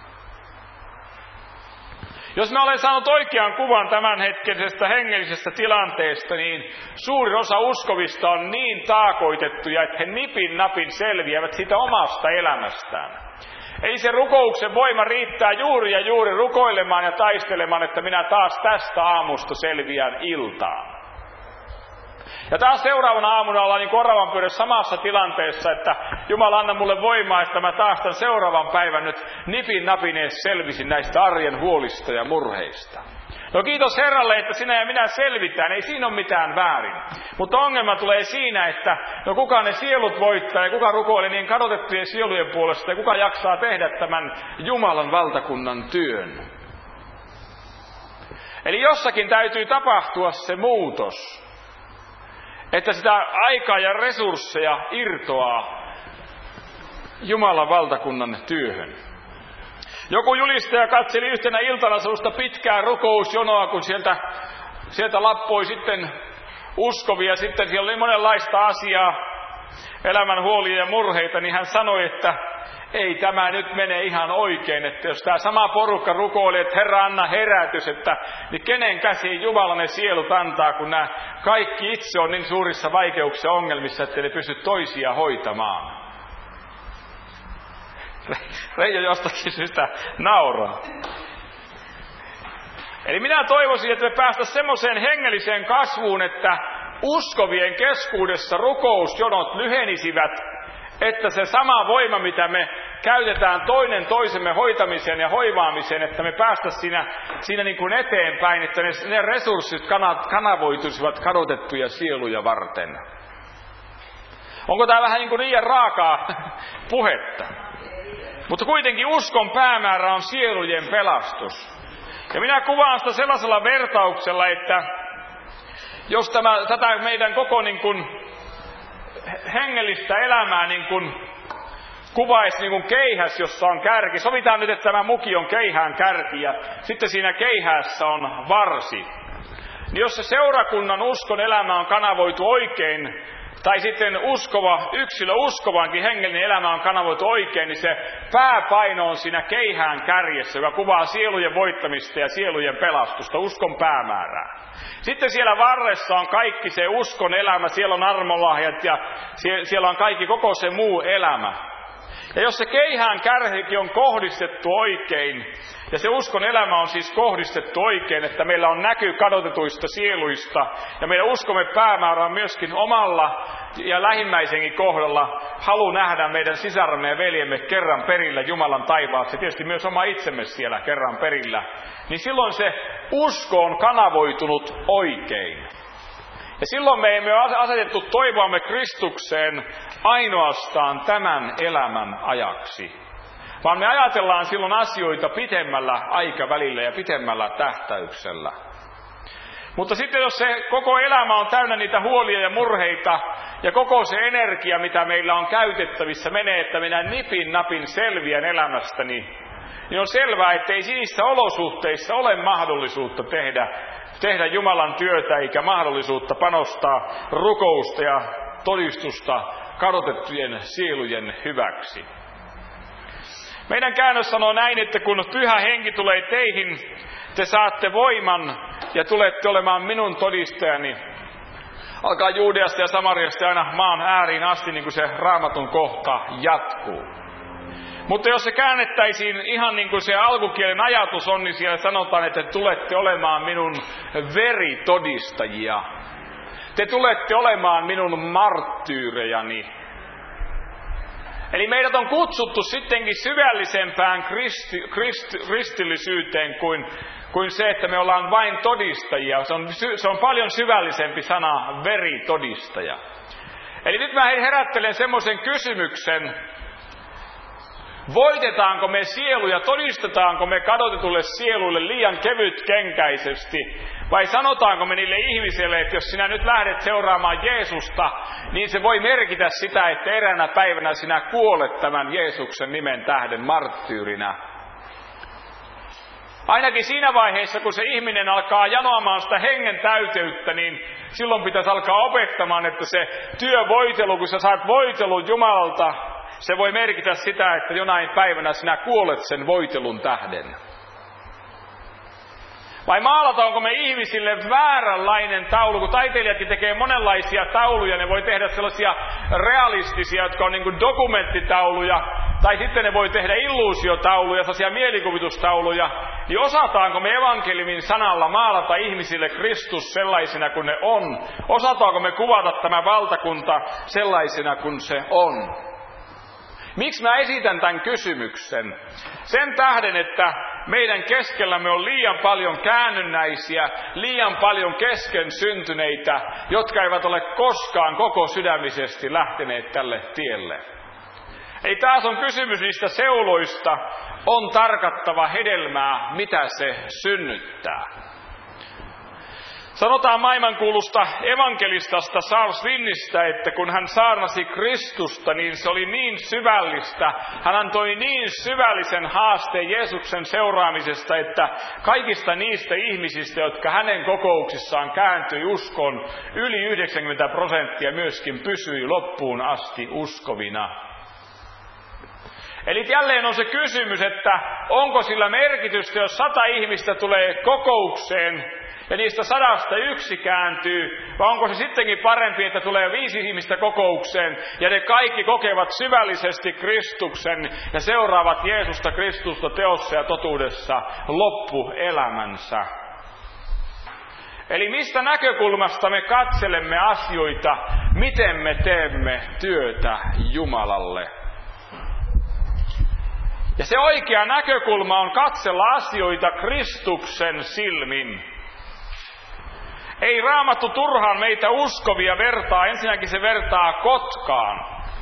Jos mä olen saanut oikean kuvan tämänhetkisestä hengellisestä tilanteesta, niin suuri osa uskovista on niin taakoitettuja, että he nipin napin selviävät siitä omasta elämästään. Ei se rukouksen voima riittää juuri ja juuri rukoilemaan ja taistelemaan, että minä taas tästä aamusta selviän iltaan. Ja taas seuraavana aamuna ollaan niin oravan pyörässä samassa tilanteessa, että Jumala anna mulle voimaa, että mä taas tämän seuraavan päivän nyt nipin napin ees selvisin näistä arjen huolista ja murheista. No kiitos Herralle, että sinä ja minä selvitään, ei siinä ole mitään väärin. Mutta ongelma tulee siinä, että no kuka ne sielut voittaa ja kuka rukoilee niin kadotettujen sielujen puolesta ja kuka jaksaa tehdä tämän Jumalan valtakunnan työn. Eli jossakin täytyy tapahtua se muutos. Että sitä aikaa ja resursseja irtoaa Jumalan valtakunnan työhön. Joku julistaja katseli yhtenä iltana sellaista pitkää rukousjonoa, kun sieltä lappoi sitten uskovia. Sitten siellä oli monenlaista asiaa, elämän huolia ja murheita, niin hän sanoi, että ei tämä nyt mene ihan oikein, että jos tämä sama porukka rukoilee, että Herra anna herätys, niin kenen käsiin Jumala ne sielut antaa, kun nämä kaikki itse on niin suurissa vaikeuksissa ja ongelmissa, että ne pysty toisia hoitamaan. Reijo jostakin syystä nauraa. Eli minä toivoisin, että me päästäisiin semmoiseen hengelliseen kasvuun, että uskovien keskuudessa rukousjonot lyhenisivät, että se sama voima, mitä me käytetään toinen toisemme hoitamiseen ja hoivaamiseen, että me päästäisiin siinä niin kuin eteenpäin, että ne resurssit kanavoituisivat kadotettuja sieluja varten. Onko tämä vähän niin kuin liian raakaa puhetta? Mutta kuitenkin uskon päämäärä on sielujen pelastus. Ja minä kuvaan sitä sellaisella vertauksella, että jos tätä meidän koko niin kuin hengellistä elämää niin kuin kuvaisi niin kuin keihäs, jossa on kärki. Sovitaan nyt, että tämä muki on keihään kärki ja sitten siinä keihäässä on varsi. Niin jos se seurakunnan uskon elämä on kanavoitu oikein, tai sitten yksilö uskovankin hengellinen elämä on kanavoitu oikein, niin se pääpaino on siinä keihään kärjessä, joka kuvaa sielujen voittamista ja sielujen pelastusta, uskon päämäärää. Sitten siellä varressa on kaikki se uskon elämä, siellä on armolahjat ja siellä on kaikki koko se muu elämä. Ja jos se keihään kärki on kohdistettu oikein, ja se uskon elämä on siis kohdistettu oikein, että meillä on näky kadotetuista sieluista, ja meidän uskomme päämäärä on myöskin omalla ja lähimmäisenkin kohdalla halu nähdä meidän sisaremme ja veljemme kerran perillä Jumalan taivaassa, ja tietysti myös oma itsemme siellä kerran perillä, niin silloin se usko on kanavoitunut oikein. Ja silloin me emme ole asetettu toivoamme Kristukseen ainoastaan tämän elämän ajaksi, vaan me ajatellaan silloin asioita pitemmällä aikavälillä ja pitemmällä tähtäyksellä. Mutta sitten jos se koko elämä on täynnä niitä huolia ja murheita ja koko se energia, mitä meillä on käytettävissä, menee, että minä nipin napin selviän elämästäni, niin on selvää, että ei niissä olosuhteissa ole mahdollisuutta tehdä Jumalan työtä eikä mahdollisuutta panostaa rukousta ja todistusta kadotettujen sielujen hyväksi. Meidän käännös sanoo näin, että kun Pyhä Henki tulee teihin, te saatte voiman ja tulette olemaan minun todistajani. Alkaa Juudeasta ja Samariasta aina maan ääriin asti, niin kuin se Raamatun kohta jatkuu. Mutta jos se käännettäisiin ihan niin kuin se alkukielen ajatus on, niin siellä sanotaan, että te tulette olemaan minun veritodistajia. Te tulette olemaan minun marttyyrejani. Eli meidät on kutsuttu sittenkin syvällisempään kristillisyyteen kuin se, että me ollaan vain todistajia. Se on paljon syvällisempi sana, veritodistaja. Eli nyt mä herättelen semmoisen kysymyksen, voitetaanko me sieluja, todistetaanko me kadotetulle sieluille liian kevytkenkäisesti, vai sanotaanko me niille ihmisille, että jos sinä nyt lähdet seuraamaan Jeesusta, niin se voi merkitä sitä, että eräänä päivänä sinä kuolet tämän Jeesuksen nimen tähden marttyyrinä. Ainakin siinä vaiheessa, kun se ihminen alkaa janoamaan sitä hengen täyteyttä, niin silloin pitäisi alkaa opettamaan, että se työvoitelu, kun sä saat voitelun Jumalalta, se voi merkitä sitä, että jonain päivänä sinä kuolet sen voitelun tähden. Vai maalataanko me ihmisille vääränlainen taulu, kun taiteilijatkin tekee monenlaisia tauluja, ne voi tehdä sellaisia realistisia, jotka on niin kuin dokumenttitauluja, tai sitten ne voi tehdä illuusiotauluja, sellaisia mielikuvitustauluja, niin osataanko me evankeliumin sanalla maalata ihmisille Kristus sellaisina kuin ne on? Osataanko me kuvata tämä valtakunta sellaisina kuin se on? Miksi mä esitän tämän kysymyksen? Sen tähden, että meidän keskellämme on liian paljon käännynnäisiä, liian paljon kesken syntyneitä, jotka eivät ole koskaan koko sydämisesti lähteneet tälle tielle. Ei taas on kysymys niistä seuloista, on tarkattava hedelmää, mitä se synnyttää. Sanotaan maailmankuulusta evankelistasta Charles Finnistä, että kun hän saarnasi Kristusta, niin se oli niin syvällistä. Hän antoi niin syvällisen haasteen Jeesuksen seuraamisesta, että kaikista niistä ihmisistä, jotka hänen kokouksissaan kääntyi uskoon, yli 90% myöskin pysyi loppuun asti uskovina. Eli jälleen on se kysymys, että onko sillä merkitystä, jos 100 ihmistä tulee kokoukseen ja niistä 100 yksi kääntyy, vai onko se sittenkin parempi, että tulee 5 ihmistä kokoukseen ja ne kaikki kokevat syvällisesti Kristuksen ja seuraavat Jeesusta Kristusta teossa ja totuudessa loppuelämänsä. Eli mistä näkökulmasta me katselemme asioita, miten me teemme työtä Jumalalle. Ja se oikea näkökulma on katsella asioita Kristuksen silmin. Ei Raamattu turhaan meitä uskovia vertaa, ensinnäkin se vertaa kotkaan.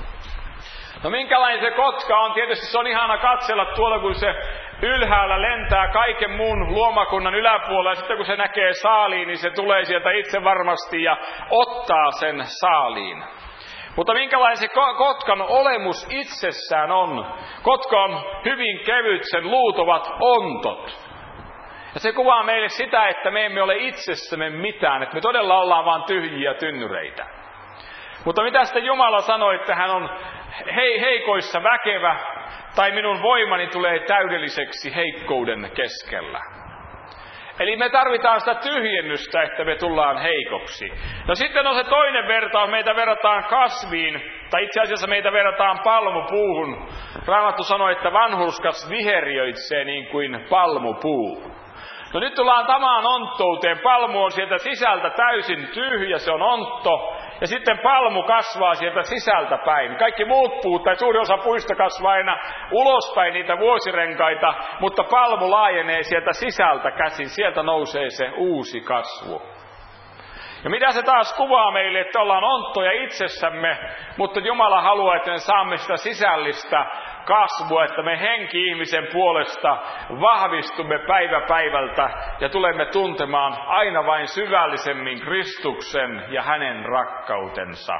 No minkälainen se kotka on? Tietysti se on ihana katsella tuolla, kun se ylhäällä lentää kaiken muun luomakunnan yläpuolella. Ja sitten kun se näkee saaliin, niin se tulee sieltä itse varmasti ja ottaa sen saaliin. Mutta minkälainen se kotkan olemus itsessään on? Kotka on hyvin kevyt, sen luut ovat ontot. Ja se kuvaa meille sitä, että me emme ole itsessämme mitään, että me todella ollaan vain tyhjiä tynnyreitä. Mutta mitä sitten Jumala sanoi, että hän on heikoissa väkevä, tai minun voimani tulee täydelliseksi heikkouden keskellä. Eli me tarvitaan sitä tyhjennystä, että me tullaan heikoksi. No sitten on se toinen vertaus, meitä verrataan kasviin, tai itse asiassa meitä verrataan palmupuuhun. Raamattu sanoi, että vanhurskas viheriöitsee niin kuin palmupuu. No nyt tullaan tamaan onttouteen. Palmu on sieltä sisältä täysin tyhjä, se on ontto. Ja sitten palmu kasvaa sieltä sisältä päin. Kaikki muut puut tai suuri osa puista kasvaa aina ulospäin niitä vuosirenkaita, mutta palmu laajenee sieltä sisältä käsin. Sieltä nousee se uusi kasvu. Ja mitä se taas kuvaa meille, että ollaan onttoja itsessämme, mutta Jumala haluaa, että me saamme sitä sisällistä kasvua, että me henki-ihmisen puolesta vahvistumme päivä päivältä ja tulemme tuntemaan aina vain syvällisemmin Kristuksen ja hänen rakkautensa.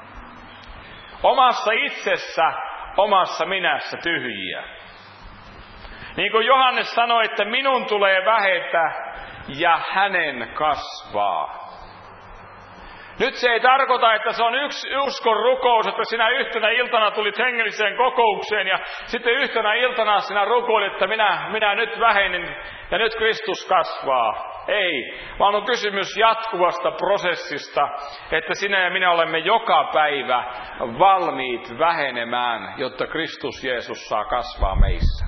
Omassa itsessä, omassa minässä tyhjiä. Niin kuin Johannes sanoi, että minun tulee vähetä ja hänen kasvaa. Nyt se ei tarkoita, että se on yksi uskon rukous, että sinä yhtenä iltana tulit hengelliseen kokoukseen ja sitten yhtenä iltana sinä rukoilit, että minä nyt vähenen ja nyt Kristus kasvaa. Ei, vaan on kysymys jatkuvasta prosessista, että sinä ja minä olemme joka päivä valmiit vähenemään, jotta Kristus Jeesus saa kasvaa meissä.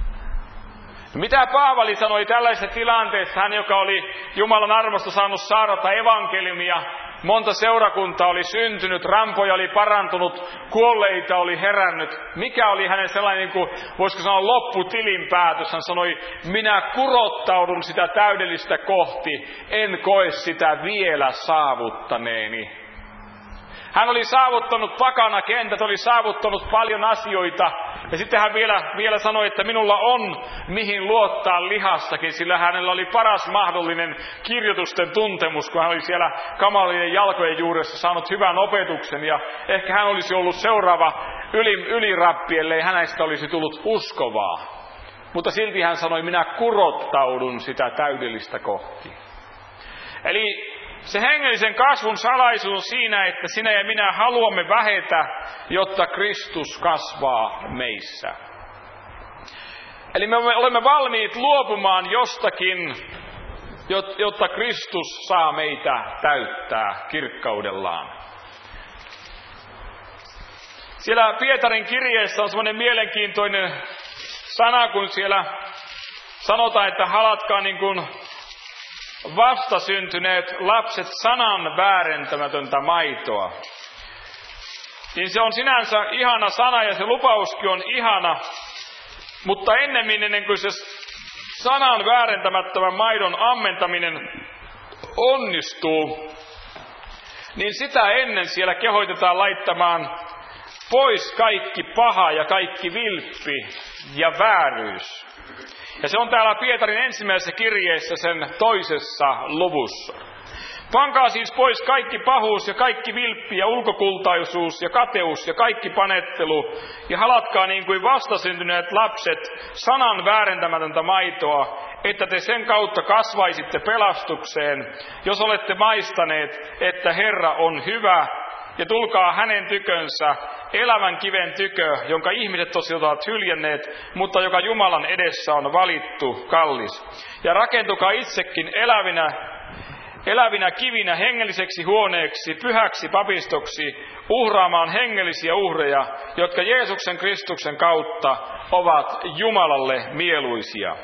Mitä Paavali sanoi tällaisessa tilanteessa, hän joka oli Jumalan armosta saanut saarnata evankeliumia, monta seurakuntaa oli syntynyt, rampoja oli parantunut, kuolleita oli herännyt. Mikä oli hänen sellainen, kuin voisiko sanoa lopputilinpäätös? Hän sanoi, minä kurottaudun sitä täydellistä kohti, en koe sitä vielä saavuttaneeni. Hän oli saavuttanut pakanakentät, oli saavuttanut paljon asioita. Ja sitten hän vielä sanoi, että minulla on mihin luottaa lihassakin, sillä hänellä oli paras mahdollinen kirjoitusten tuntemus, kun hän oli siellä kamalien jalkojen juuressa saanut hyvän opetuksen. Ja ehkä hän olisi ollut seuraava ylirappi, ellei hänestä olisi tullut uskovaa. mutta silti hän sanoi, minä kurottaudun sitä täydellistä kohti. Eli se hengellisen kasvun salaisuus on siinä, että sinä ja minä haluamme vähetä, jotta Kristus kasvaa meissä. Eli me olemme valmiit luopumaan jostakin, jotta Kristus saa meitä täyttää kirkkaudellaan. Siellä Pietarin kirjeessä on semmoinen mielenkiintoinen sana, kun siellä sanotaan, että halatkaa niin kuin vastasyntyneet lapset sanan väärentämätöntä maitoa. Niin se on sinänsä ihana sana ja se lupauskin on ihana, mutta ennen kuin se sanan väärentämättömän maidon ammentaminen onnistuu, niin sitä ennen siellä kehoitetaan laittamaan pois kaikki paha ja kaikki vilppi ja vääryys. Ja se on täällä Pietarin ensimmäisessä kirjeessä sen 2. luvussa. Pankaa siis pois kaikki pahuus ja kaikki vilppi ja ulkokultaisuus ja kateus ja kaikki panettelu ja halatkaa niin kuin vastasyntyneet lapset sanan väärentämätöntä maitoa, että te sen kautta kasvaisitte pelastukseen, jos olette maistaneet, että Herra on hyvä, ja tulkaa hänen tykönsä, elävän kiven tykö, jonka ihmiset tosiaan ovat hyljänneet, mutta joka Jumalan edessä on valittu, kallis. Ja rakentukaa itsekin elävinä kivinä hengelliseksi huoneeksi, pyhäksi papistoksi, uhraamaan hengellisiä uhreja, jotka Jeesuksen Kristuksen kautta ovat Jumalalle mieluisia.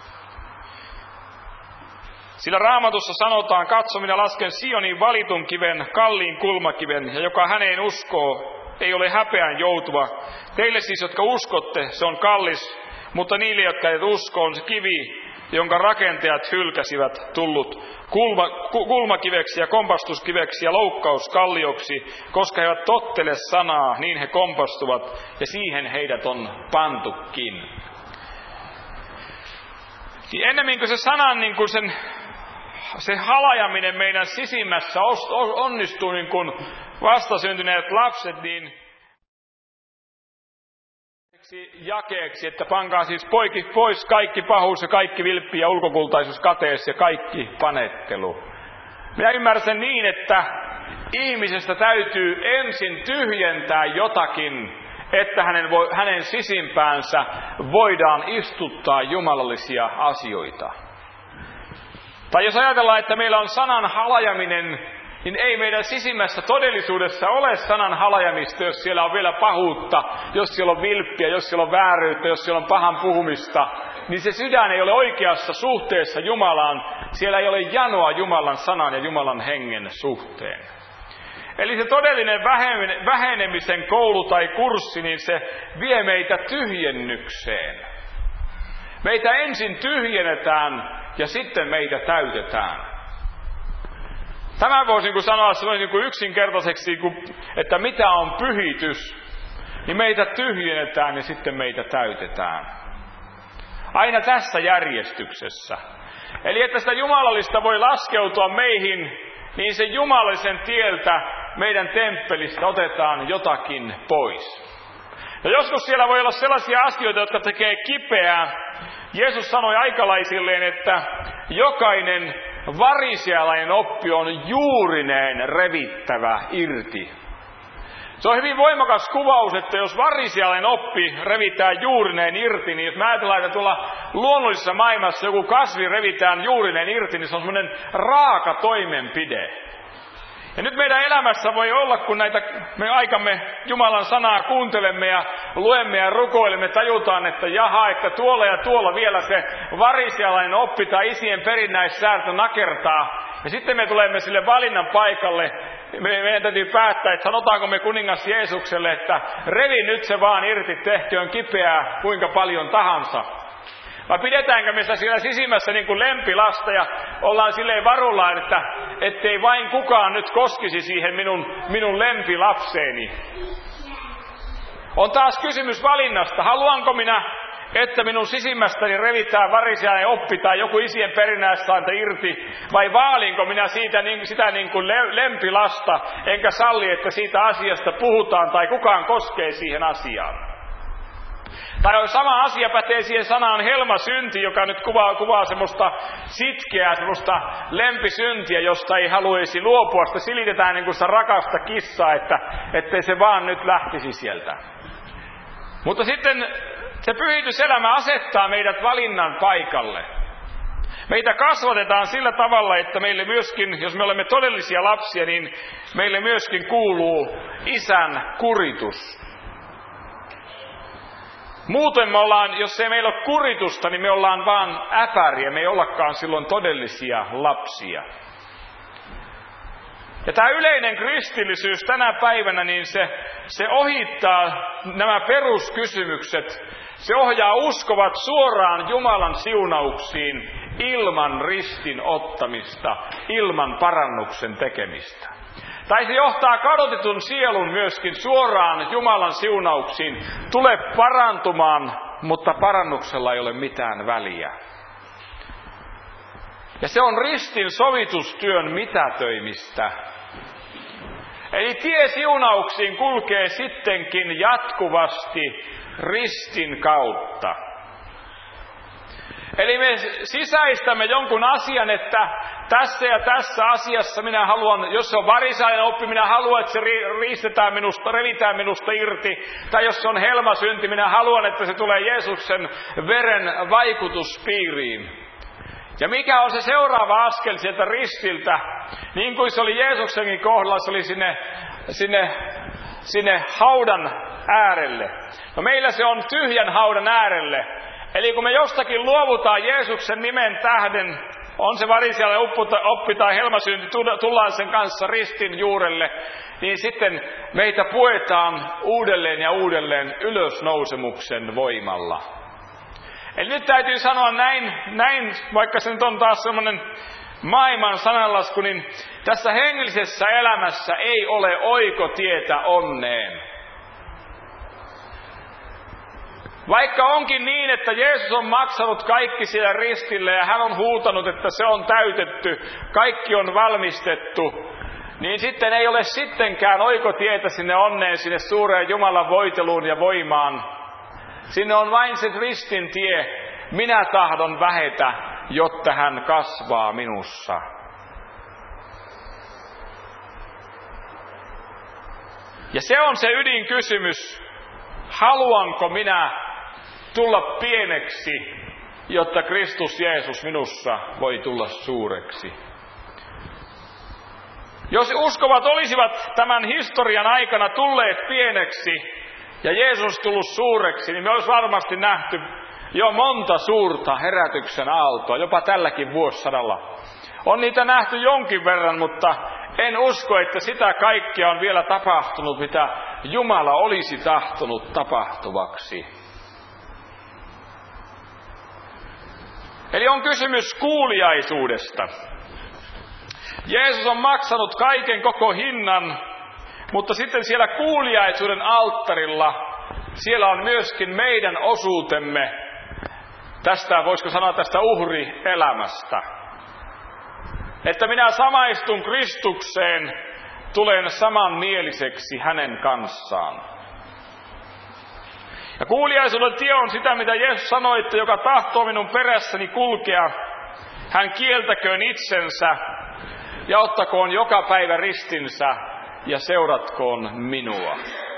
Sillä Raamatussa sanotaan, katso minä lasken Sionin valitun kiven, kalliin kulmakiven, ja joka häneen uskoo, ei ole häpeään joutuva. Teille siis, jotka uskotte, se on kallis, mutta niille, jotka eivät usko, on se kivi, jonka rakentajat hylkäsivät, tullut kulmakiveksi ja kompastuskiveksi ja loukkauskallioksi, koska he eivät tottele sanaa, niin he kompastuvat, ja siihen heidät on pantukin. Niin ennemmin kuin se sanan, niin kuin se halajaminen meidän sisimmässä onnistuu niin kuin vastasyntyneet lapset, niin jakeeksi, että pankaa siis pois kaikki pahuus ja kaikki vilppi ja ulkokultaisuus, kateus ja kaikki panettelu. Minä ymmärrän niin, että ihmisestä täytyy ensin tyhjentää jotakin, että hänen sisimpäänsä voidaan istuttaa jumalallisia asioita. Tai jos ajatellaan, että meillä on sanan halajaminen, niin ei meidän sisimmässä todellisuudessa ole sanan halajamista, jos siellä on vielä pahuutta, jos siellä on vilppiä, jos siellä on vääryyttä, jos siellä on pahan puhumista, niin se sydän ei ole oikeassa suhteessa Jumalaan. Siellä ei ole janoa Jumalan sanan ja Jumalan hengen suhteen. Eli se todellinen vähenemisen koulu tai kurssi, niin se vie meitä tyhjennykseen. Meitä ensin tyhjennetään ja sitten meitä täytetään. Tämän voisin sanoa niin kuin yksinkertaiseksi, että mitä on pyhitys, niin meitä tyhjennetään ja sitten meitä täytetään. Aina tässä järjestyksessä. Eli että sitä jumalallista voi laskeutua meihin, niin sen jumalallisen tieltä meidän temppelistä otetaan jotakin pois. Ja joskus siellä voi olla sellaisia asioita, jotka tekee kipeää. Jeesus sanoi aikalaisilleen, että jokainen varisialainen oppi on juurineen revittävä irti. Se on hyvin voimakas kuvaus, että jos varisialainen oppi revitään juurineen irti, niin jos mä ajatellaan, että tuolla luonnollisessa maailmassa joku kasvi revitään juurineen irti, niin se on semmoinen raaka toimenpide. Ja nyt meidän elämässä voi olla, kun me aikamme Jumalan sanaa kuuntelemme ja luemme ja rukoilemme, tajutaan, että jaha, että tuolla ja tuolla vielä se varisialainen oppi tai isien perinnäissääntö nakertaa. Ja sitten me tulemme sille valinnan paikalle. Meidän täytyy päättää, että sanotaanko me kuningas Jeesukselle, että revi nyt se vaan irti, tehköön kipeää kuinka paljon tahansa. Vai pidetäänkö me sitä siellä sisimmässä niin kuin lempilasta ja ollaan silleen varullaan, että ettei vain kukaan nyt koskisi siihen minun lempilapseeni. On taas kysymys valinnasta. Haluanko minä, että minun sisimmästäni revitään varisiainen oppi tai joku isien perinnäissaanta irti, vai vaalinko minä sitä niin kuin lempilasta, enkä salli, että siitä asiasta puhutaan tai kukaan koskee siihen asiaan. Tai sama asia pätee siihen sanaan helmasynti, joka nyt kuvaa semmoista sitkeää, semmoista lempisyntiä, josta ei haluaisi luopua. Sitä silitetään niin kuin sitä rakasta kissaa, ettei se vaan nyt lähtisi sieltä. Mutta sitten se pyhityselämä asettaa meidät valinnan paikalle. Meitä kasvatetaan sillä tavalla, että meille myöskin, jos me olemme todellisia lapsia, niin meille myöskin kuuluu isän kuritus. Muuten me ollaan, jos ei meillä ole kuritusta, niin me ollaan vaan äpäriä, me ei ollakaan silloin todellisia lapsia. Ja tämä yleinen kristillisyys tänä päivänä, niin se ohittaa nämä peruskysymykset. Se ohjaa uskovat suoraan Jumalan siunauksiin ilman ristin ottamista, ilman parannuksen tekemistä. Tai se johtaa kadotetun sielun myöskin suoraan Jumalan siunauksiin. Tule parantumaan, mutta parannuksella ei ole mitään väliä. Ja se on ristin sovitustyön mitätöimistä. Eli tie siunauksiin kulkee sittenkin jatkuvasti ristin kautta. Eli me sisäistämme jonkun asian, että tässä ja tässä asiassa minä haluan, jos se on varisainen oppi, minä haluan, että se revitään minusta irti. Tai jos se on helmasynti, minä haluan, että se tulee Jeesuksen veren vaikutuspiiriin. Ja mikä on se seuraava askel sieltä ristiltä? Niin kuin se oli Jeesuksenkin kohdalla, se oli sinne haudan äärelle. No meillä se on tyhjän haudan äärelle. Eli kun me jostakin luovutaan Jeesuksen nimen tähden, on se varisijainen oppi tai helmasynti, tullaan sen kanssa ristin juurelle, niin sitten meitä puetaan uudelleen ja uudelleen ylösnousemuksen voimalla. Eli nyt täytyy sanoa näin, vaikka se nyt on taas semmoinen maailman sananlasku, niin tässä hengellisessä elämässä ei ole oikotietä onneen. Vaikka onkin niin, että Jeesus on maksanut kaikki siellä ristille ja hän on huutanut, että se on täytetty, kaikki on valmistettu, niin sitten ei ole sittenkään oikotietä sinne onneen, sinne suureen Jumalan voiteluun ja voimaan. Sinne on vain se ristin tie. Minä tahdon vähetä, jotta hän kasvaa minussa. Ja se on se ydinkysymys. Haluanko minä tulla pieneksi, jotta Kristus Jeesus minussa voi tulla suureksi? Jos uskovat olisivat tämän historian aikana tulleet pieneksi ja Jeesus tullut suureksi, niin me olisi varmasti nähty jo monta suurta herätyksen aaltoa, jopa tälläkin vuosisadalla. On niitä nähty jonkin verran, mutta en usko, että sitä kaikkea on vielä tapahtunut, mitä Jumala olisi tahtonut tapahtuvaksi. Eli on kysymys kuuliaisuudesta. Jeesus on maksanut kaiken koko hinnan, mutta sitten siellä kuuliaisuuden alttarilla, siellä on myöskin meidän osuutemme tästä, voisiko sanoa tästä uhrielämästä. Että minä samaistun Kristukseen, tulen samanmieliseksi hänen kanssaan. Ja kuuliaisuuden tie on sitä, mitä Jeesus sanoi, että joka tahtoo minun perässäni kulkea, hän kieltäköön itsensä ja ottakoon joka päivä ristinsä ja seuratkoon minua.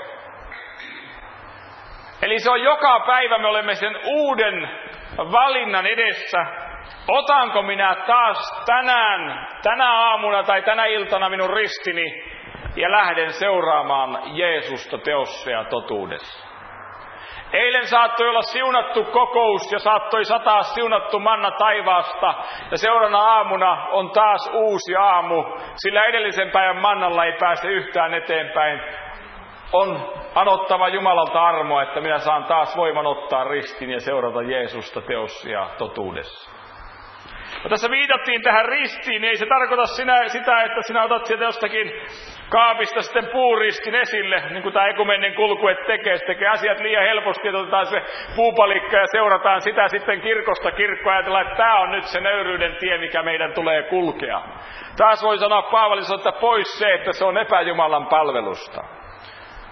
Eli se on joka päivä, me olemme sen uuden valinnan edessä. Otanko minä taas tänä aamuna tai tänä iltana minun ristini ja lähden seuraamaan Jeesusta teossa ja totuudessa. Eilen saattoi olla siunattu kokous ja saattoi sataa siunattu manna taivaasta ja seuraavana aamuna on taas uusi aamu, sillä edellisen päivän mannalla ei pääse yhtään eteenpäin. On anottava Jumalalta armoa, että minä saan taas voiman ottaa ristin ja seurata Jeesusta teossa ja totuudessa. Ja tässä viitattiin tähän ristiin, niin ei se tarkoita sitä, että sinä otat sieltä jostakin kaapista sitten puuristin esille, niin kuin tämä ekumenen kulkue tekee. Se tekee asiat liian helposti, että otetaan se puupalikka ja seurataan sitä sitten kirkosta kirkkoa ja ajatellaan, että tämä on nyt se nöyryyden tie, mikä meidän tulee kulkea. Taas voi sanoa Paavali, että pois se, että se on epäjumalan palvelusta.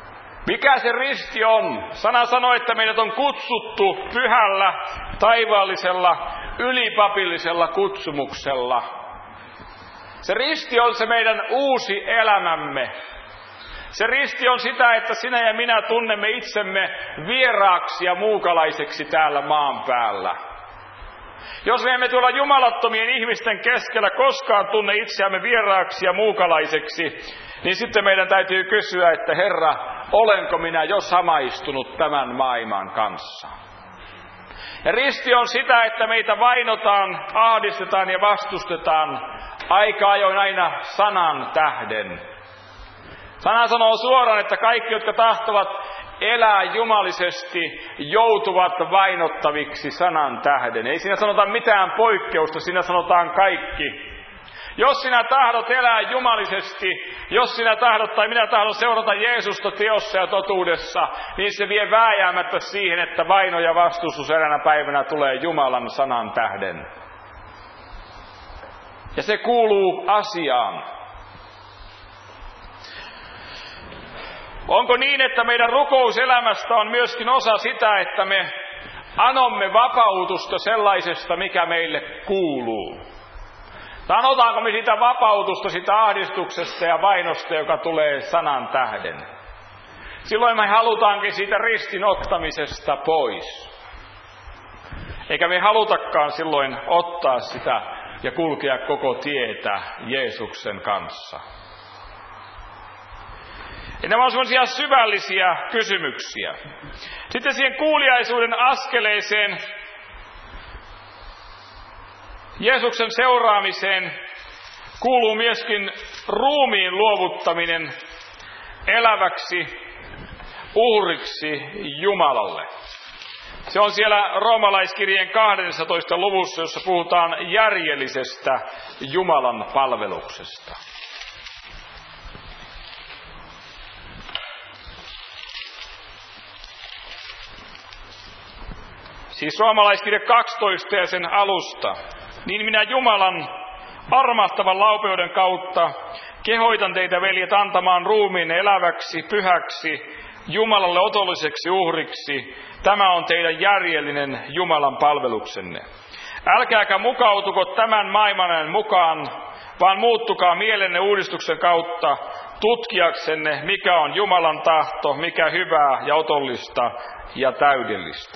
Mikä se risti on? Sana sanoo, että meidät on kutsuttu pyhällä, taivaallisella, ylipapillisella kutsumuksella. Se risti on se meidän uusi elämämme. Se risti on sitä, että sinä ja minä tunnemme itsemme vieraaksi ja muukalaiseksi täällä maan päällä. Jos me emme tuolla jumalattomien ihmisten keskellä koskaan tunne itseämme vieraaksi ja muukalaiseksi, niin sitten meidän täytyy kysyä, että Herra, olenko minä jo samaistunut tämän maailman kanssa? Ja risti on sitä, että meitä vainotaan, ahdistetaan ja vastustetaan aika ajoin aina sanan tähden. Sana sanoo suoraan, että kaikki, jotka tahtovat elää jumalisesti, joutuvat vainottaviksi sanan tähden. Ei siinä sanota mitään poikkeusta, siinä sanotaan kaikki. Jos sinä tahdot elää jumalisesti, jos sinä tahdot tai minä tahdon seurata Jeesusta teossa ja totuudessa, niin se vie vääjäämättä siihen, että vaino ja vastustus eräänä päivänä tulee Jumalan sanan tähden. Ja se kuuluu asiaan. Onko niin, että meidän rukouselämästä on myöskin osa sitä, että me anomme vapautusta sellaisesta, mikä meille kuuluu? Tai anotaanko me sitä vapautusta sitä ahdistuksesta ja vainosta, joka tulee sanan tähden? Silloin me halutaankin siitä ristin ottamisesta pois. Eikä me halutakaan silloin ottaa sitä ja kulkea koko tietä Jeesuksen kanssa. Ja nämä on sellaisia syvällisiä kysymyksiä. Sitten siihen kuuliaisuuden askeleeseen, Jeesuksen seuraamiseen, kuuluu myöskin ruumiin luovuttaminen eläväksi uhriksi Jumalalle. Se on siellä Roomalaiskirjeen 12. luvussa, jossa puhutaan järjellisestä Jumalan palveluksesta. Siis Roomalaiskirje 12 ja sen alusta. Niin minä Jumalan armahtavan laupeuden kautta kehoitan teitä, veljet, antamaan ruumiin eläväksi, pyhäksi, Jumalalle otolliseksi uhriksi. Tämä on teidän järjellinen Jumalan palveluksenne. Älkääkä mukautuko tämän maailman mukaan, vaan muuttukaa mielenne uudistuksen kautta tutkiaksenne, mikä on Jumalan tahto, mikä hyvää ja otollista ja täydellistä.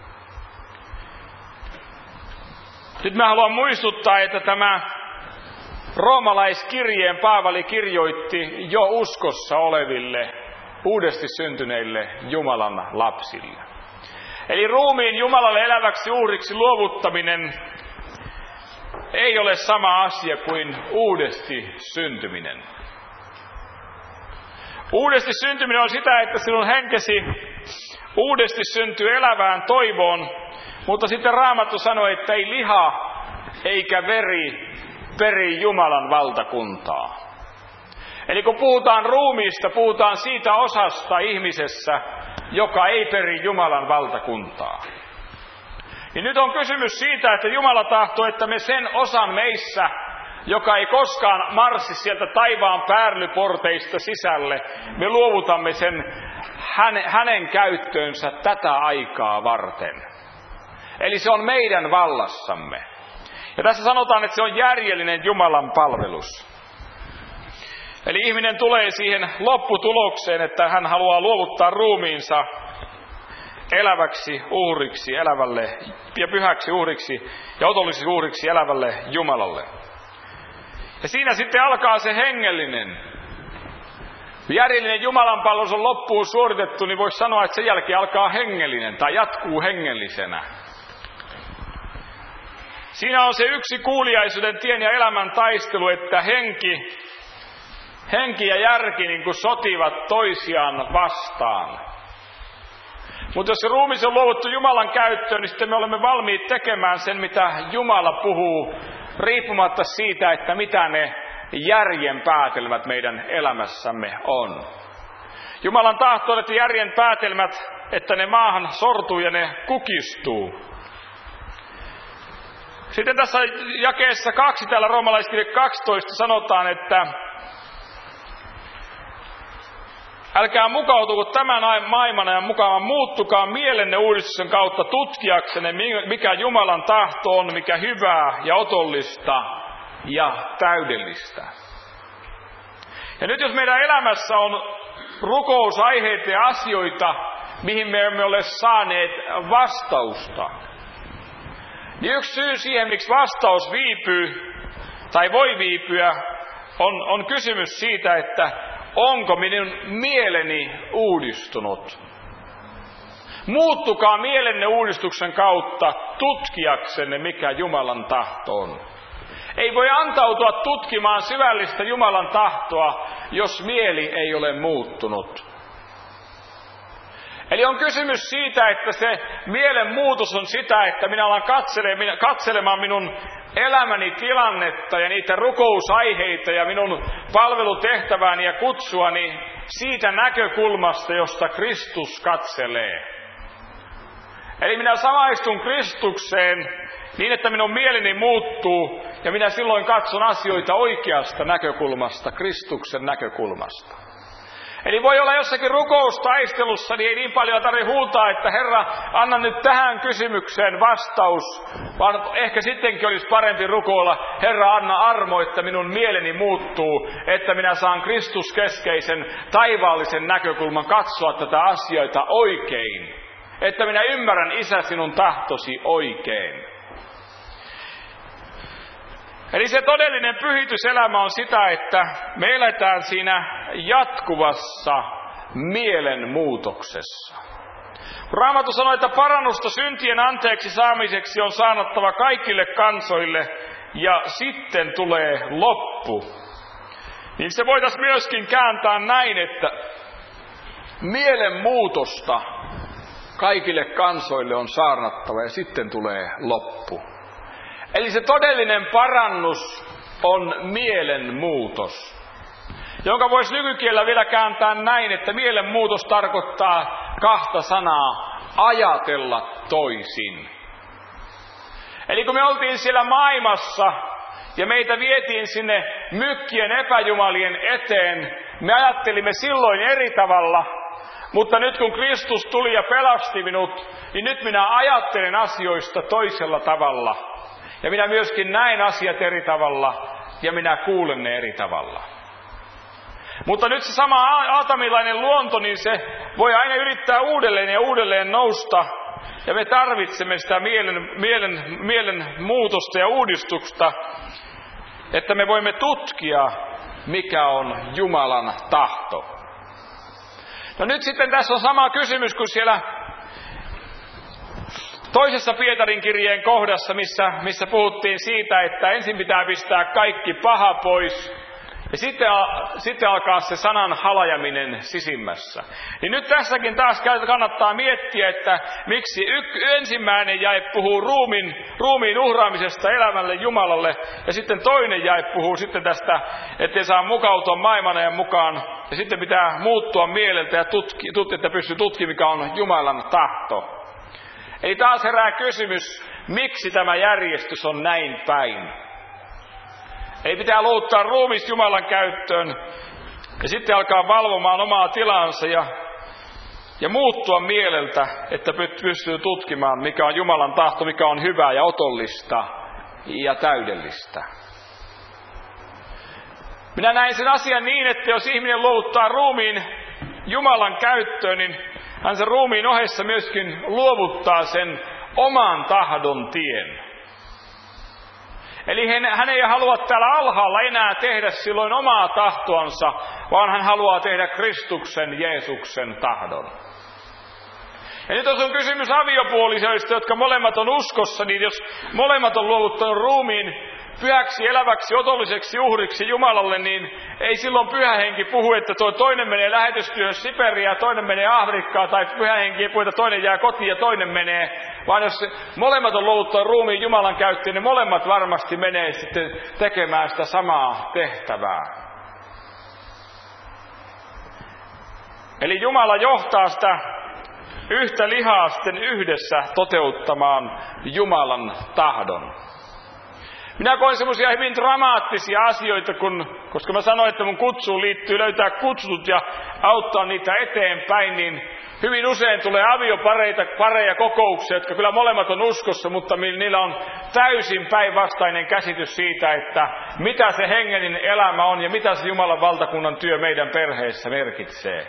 Nyt mä haluan muistuttaa, että tämä roomalaiskirjeen Paavali kirjoitti jo uskossa oleville, uudesti syntyneille Jumalan lapsille. Eli ruumiin Jumalalle eläväksi uhriksi luovuttaminen ei ole sama asia kuin uudesti syntyminen. Uudesti syntyminen on sitä, että sinun henkesi uudesti syntyy elävään toivoon, mutta sitten Raamattu sanoo, että ei liha eikä veri peri Jumalan valtakuntaa. Eli kun puhutaan ruumiista, puhutaan siitä osasta ihmisessä, joka ei peri Jumalan valtakuntaa. Ja nyt on kysymys siitä, että Jumala tahtoo, että me sen osan meissä, joka ei koskaan marssi sieltä taivaan päärlyporteista sisälle, me luovutamme sen hänen käyttöönsä tätä aikaa varten. Eli se on meidän vallassamme. Ja tässä sanotaan, että se on järjellinen Jumalan palvelus. Eli ihminen tulee siihen lopputulokseen, että hän haluaa luovuttaa ruumiinsa eläväksi uhriksi, elävälle ja pyhäksi uhriksi ja otolliseksi uhriksi elävälle Jumalalle. Ja siinä sitten alkaa se hengellinen. Kun järjellinen Jumalan palvelus on loppuun suoritettu, niin voisi sanoa, että sen jälkeen alkaa hengellinen tai jatkuu hengellisenä. Siinä on se yksi kuuliaisuuden tien ja elämän taistelu, että henki ja järki niin kuin sotivat toisiaan vastaan. Mutta jos se ruumis on luovuttu Jumalan käyttöön, niin sitten me olemme valmiit tekemään sen, mitä Jumala puhuu, riippumatta siitä, että mitä ne järjen päätelmät meidän elämässämme on. Jumalan tahto on, että järjen päätelmät, että ne maahan sortuu ja ne kukistuu. Sitten tässä jakeessa 2 täällä Roomalaiskirje 12 sanotaan, että älkää mukautuko tämän maailman ajan mukaan, muuttukaa mielenne uudistuksen kautta tutkiaksenne, mikä Jumalan tahto on, mikä hyvää ja otollista ja täydellistä. Ja nyt jos meidän elämässä on rukousaiheita ja asioita, mihin me emme ole saaneet vastausta, niin yksi syy siihen, miksi vastaus viipyy tai voi viipyä, on kysymys siitä, että onko minun mieleni uudistunut. Muuttukaa mielenne uudistuksen kautta tutkiaksenne, mikä Jumalan tahto on. Ei voi antautua tutkimaan syvällistä Jumalan tahtoa, jos mieli ei ole muuttunut. Eli on kysymys siitä, että se mielen muutos on sitä, että minä alan katselemaan minun elämäni tilannetta ja niitä rukousaiheita ja minun palvelutehtävääni ja kutsuani siitä näkökulmasta, josta Kristus katselee. Eli minä samaistun Kristukseen niin, että minun mieleni muuttuu ja minä silloin katson asioita oikeasta näkökulmasta, Kristuksen näkökulmasta. Eli voi olla jossakin rukoustaistelussa, niin ei niin paljon tarvitse huutaa, että Herra, anna nyt tähän kysymykseen vastaus, vaan ehkä sittenkin olisi parempi rukoilla, Herra, anna armo, että minun mieleni muuttuu, että minä saan Kristuskeskeisen taivaallisen näkökulman katsoa tätä asioita oikein, että minä ymmärrän, Isä, sinun tahtosi oikein. Eli se todellinen pyhityselämä on sitä, että me eletään siinä jatkuvassa mielenmuutoksessa. Raamattu sanoo, että parannusta syntien anteeksi saamiseksi on saanattava kaikille kansoille ja sitten tulee loppu. Niin se voitaisiin myöskin kääntää näin, että mielenmuutosta kaikille kansoille on saarnattava ja sitten tulee loppu. Eli se todellinen parannus on mielenmuutos, jonka voisi nykykielellä vielä kääntää näin, että mielenmuutos tarkoittaa kahta sanaa, ajatella toisin. Eli kun me oltiin siellä maailmassa ja meitä vietiin sinne mykkien epäjumalien eteen, me ajattelimme silloin eri tavalla, mutta nyt kun Kristus tuli ja pelasti minut, niin nyt minä ajattelen asioista toisella tavalla. Ja minä myöskin näen asiat eri tavalla ja minä kuulen ne eri tavalla. Mutta nyt se sama aatamilainen luonto, niin se voi aina yrittää uudelleen ja uudelleen nousta. Ja me tarvitsemme sitä mielen muutosta ja uudistusta, että me voimme tutkia, mikä on Jumalan tahto. No nyt sitten tässä on sama kysymys kuin siellä toisessa Pietarin kirjeen kohdassa, missä puhuttiin siitä, että ensin pitää pistää kaikki paha pois ja sitten alkaa se sanan halajaminen sisimmässä. Niin nyt tässäkin taas kannattaa miettiä, että miksi ensimmäinen jae puhuu ruumiin uhraamisesta elämälle Jumalalle ja sitten toinen jae puhuu sitten tästä, ettei saa mukautua maailmanajan mukaan ja sitten pitää muuttua mieleltä ja että pystyy tutkimaan, mikä on Jumalan tahto. Eli taas herää kysymys, miksi tämä järjestys on näin päin. Ei pitää luuttaa ruumis Jumalan käyttöön ja sitten alkaa valvomaan omaa tilansa ja muuttua mieleltä, että pystyy tutkimaan, mikä on Jumalan tahto, mikä on hyvää ja otollista ja täydellistä. Minä näin sen asian niin, että jos ihminen luovuttaa ruumiin Jumalan käyttöön, niin hän sen ruumiin ohessa myöskin luovuttaa sen oman tahdon tien. Eli hän ei halua täällä alhaalla enää tehdä silloin omaa tahtoansa, vaan hän haluaa tehdä Kristuksen, Jeesuksen tahdon. Ja nyt jos on kysymys aviopuolisoista, jotka molemmat on uskossa, niin jos molemmat on luovuttanut ruumiin pyhäksi, eläväksi, otolliseksi uhriksi Jumalalle, niin ei silloin pyhä henki puhu, että tuo toinen menee lähetystyöhön Siperiaan, toinen menee Afrikkaan, tai pyhä henki ei puhu, että toinen jää kotiin ja toinen menee. Vaan jos molemmat on luovuttanut ruumiin Jumalan käyttöön, niin molemmat varmasti menee sitten tekemään sitä samaa tehtävää. Eli Jumala johtaa sitä yhtä lihaa sitten yhdessä toteuttamaan Jumalan tahdon. Minä koen semmoisia hyvin dramaattisia asioita, koska mä sanoin, että mun kutsuun liittyy löytää kutsutut ja auttaa niitä eteenpäin, niin hyvin usein tulee aviopareja kokouksia, jotka kyllä molemmat on uskossa, mutta niillä on täysin päinvastainen käsitys siitä, että mitä se hengellinen elämä on ja mitä se Jumalan valtakunnan työ meidän perheessä merkitsee.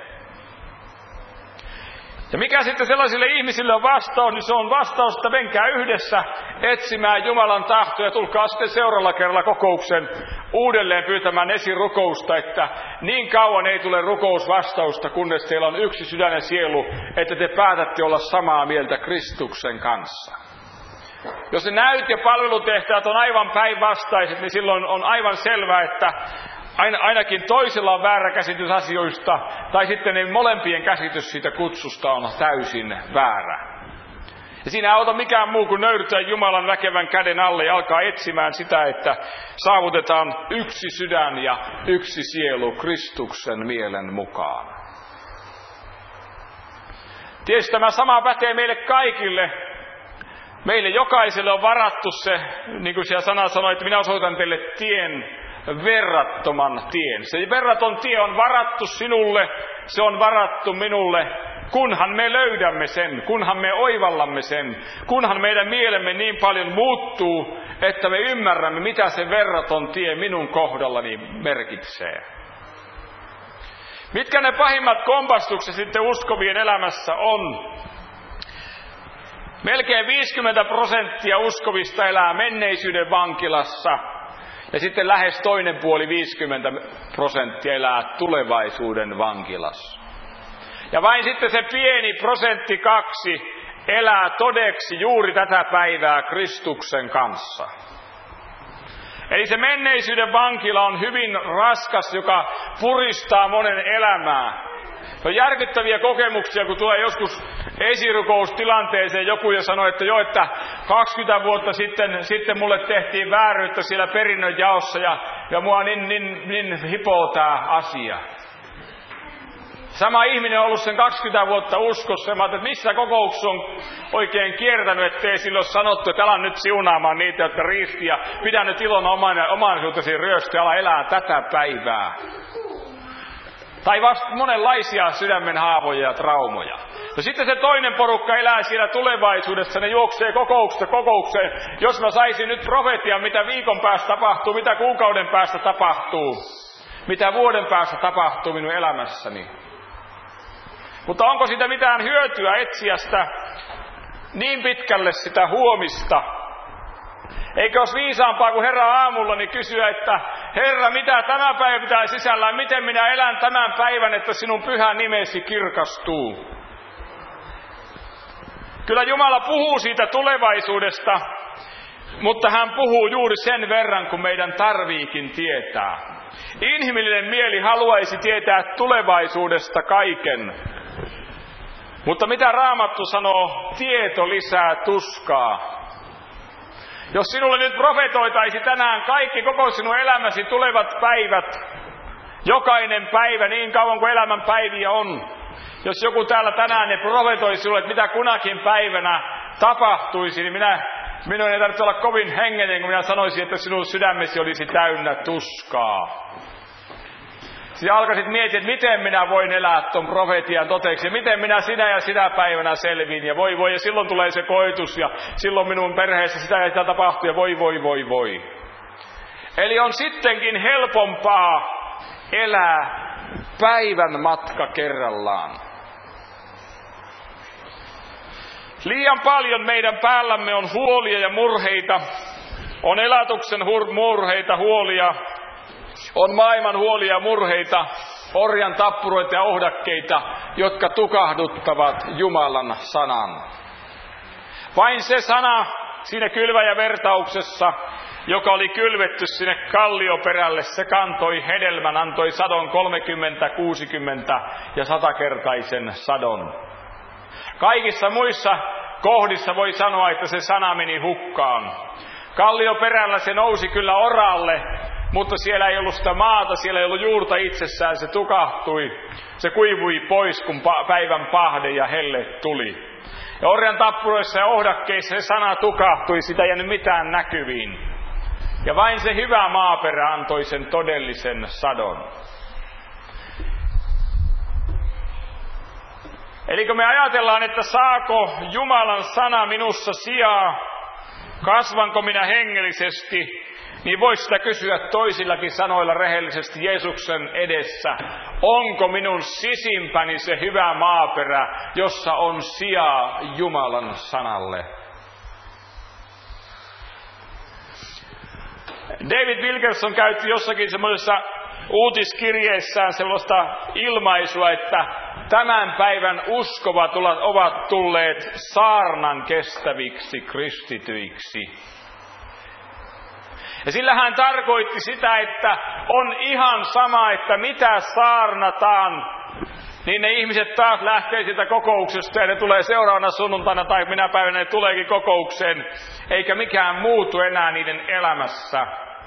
Ja mikä sitten sellaisille ihmisille on vastaus, niin se on vastaus, että menkää yhdessä etsimään Jumalan tahtoa ja tulkaa sitten seuraavalla kerralla kokouksen uudelleen pyytämään esirukousta, että niin kauan ei tule rukousvastausta, kunnes teillä on yksi sydän ja sielu, että te päätätte olla samaa mieltä Kristuksen kanssa. Jos ne näyt ja palvelutehtävät on aivan päinvastaiset, niin silloin on aivan selvää, että ainakin toisella on väärä käsitys asioista, tai sitten ne molempien käsitys siitä kutsusta on täysin väärä. Ja siinä ei auta mikään muu kuin nöyrtyä Jumalan väkevän käden alle ja alkaa etsimään sitä, että saavutetaan yksi sydän ja yksi sielu Kristuksen mielen mukaan. Tietysti tämä sama pätee meille kaikille. Meille jokaiselle on varattu se, niin kuin siellä sana sanoi, että minä osoitan teille tien, verrattoman tien. Se verraton tie on varattu sinulle, se on varattu minulle, kunhan me löydämme sen, kunhan me oivallamme sen, kunhan meidän mielemme niin paljon muuttuu, että me ymmärrämme, mitä se verraton tie minun kohdallani merkitsee. Mitkä ne pahimmat kompastukset sitten uskovien elämässä on? Melkein 50% uskovista elää menneisyyden vankilassa. Ja sitten lähes toinen puoli 50% elää tulevaisuuden vankilassa. Ja vain sitten se pieni 2% elää todeksi juuri tätä päivää Kristuksen kanssa. Eli se menneisyyden vankila on hyvin raskas, joka puristaa monen elämää. On järkyttäviä kokemuksia, kun tulee joskus esirukoustilanteeseen joku ja sanoo, että että 20 vuotta sitten mulle tehtiin vääryyttä siellä perinnönjaossa ja mua niin hipoo tää asia. Sama ihminen on ollut sen 20 vuotta uskossa ja mä ajattelin, että missä kokouksessa on oikein kiertänyt, ettei sille ole sanottu, että ala nyt siunaamaan niitä, jotka riisti ja pidä nyt ilona omaisuutesi ryöstö ja ala elää tätä päivää. Tai vasta monenlaisia sydämen haavoja ja traumoja. No sitten se toinen porukka elää siellä tulevaisuudessa, ne juoksee kokouksesta kokoukseen. Jos mä saisin nyt profetian, mitä viikon päästä tapahtuu, mitä kuukauden päästä tapahtuu, mitä vuoden päästä tapahtuu minun elämässäni. Mutta onko siitä mitään hyötyä etsiä sitä niin pitkälle sitä huomista? Eikö olisi viisaampaa kuin Herra aamulla niin kysyä, että Herra, mitä tämä päivä pitää sisällään, miten minä elän tämän päivän, että sinun pyhä nimesi kirkastuu? Kyllä Jumala puhuu siitä tulevaisuudesta, mutta hän puhuu juuri sen verran, kun meidän tarviikin tietää. Inhimillinen mieli haluaisi tietää tulevaisuudesta kaiken. Mutta mitä Raamattu sanoo, tieto lisää tuskaa. Jos sinulle nyt profetoitaisi tänään kaikki koko sinun elämäsi tulevat päivät, jokainen päivä niin kauan kuin elämän päiviä on. Jos joku täällä tänään ne profetoisi sinulle, että mitä kunakin päivänä tapahtuisi, niin minun ei tarvitse olla kovin hengellinen, kun minä sanoisin, että sinun sydämesi olisi täynnä tuskaa. Sinä alkaisit miettiä, että miten minä voin elää tuon profetian toteeksi, ja miten minä sinä ja sinä päivänä selviin, ja voi, ja silloin tulee se koitus, ja silloin minun perheessä sitä ja sitä tapahtuu, ja voi. Eli on sittenkin helpompaa elää päivän matka kerrallaan. Liian paljon meidän päällämme on huolia ja murheita, on elatuksen murheita, huolia, on maailman huolia ja murheita, orjan tappuroita ja ohdakkeita, jotka tukahduttavat Jumalan sanan. Vain se sana siinä kylväjävertauksessa, joka oli kylvetty sinne kallioperälle, se kantoi hedelmän, antoi sadon 30, 60 ja 100-kertaisen sadon. Kaikissa muissa kohdissa voi sanoa, että se sana meni hukkaan. Kallioperällä se nousi kyllä oralle, mutta siellä ei ollut sitä maata, siellä ei ollut juurta itsessään, se tukahtui, se kuivui pois, kun päivän pahde ja helle tuli. Ja orjan tappuroissa ja ohdakkeissa se sana tukahtui, sitä ei jäänyt mitään näkyviin. Ja vain se hyvä maaperä antoi sen todellisen sadon. Eli kun me ajatellaan, että saako Jumalan sana minussa sijaa, kasvanko minä hengellisesti, niin voisi sitä kysyä toisillakin sanoilla rehellisesti Jeesuksen edessä. Onko minun sisimpäni se hyvä maaperä, jossa on sijaa Jumalan sanalle? David Wilkerson käytti jossakin semmoisessa uutiskirjeessään sellaista ilmaisua, että tämän päivän uskovat ovat tulleet saarnan kestäviksi kristityiksi. Ja sillä hän tarkoitti sitä, että on ihan sama, että mitä saarnataan, niin ne ihmiset taas lähtee siitä kokouksesta ja ne tulee seuraavana sunnuntaina tai minä päivänä ne tuleekin kokoukseen, eikä mikään muutu enää niiden elämässä.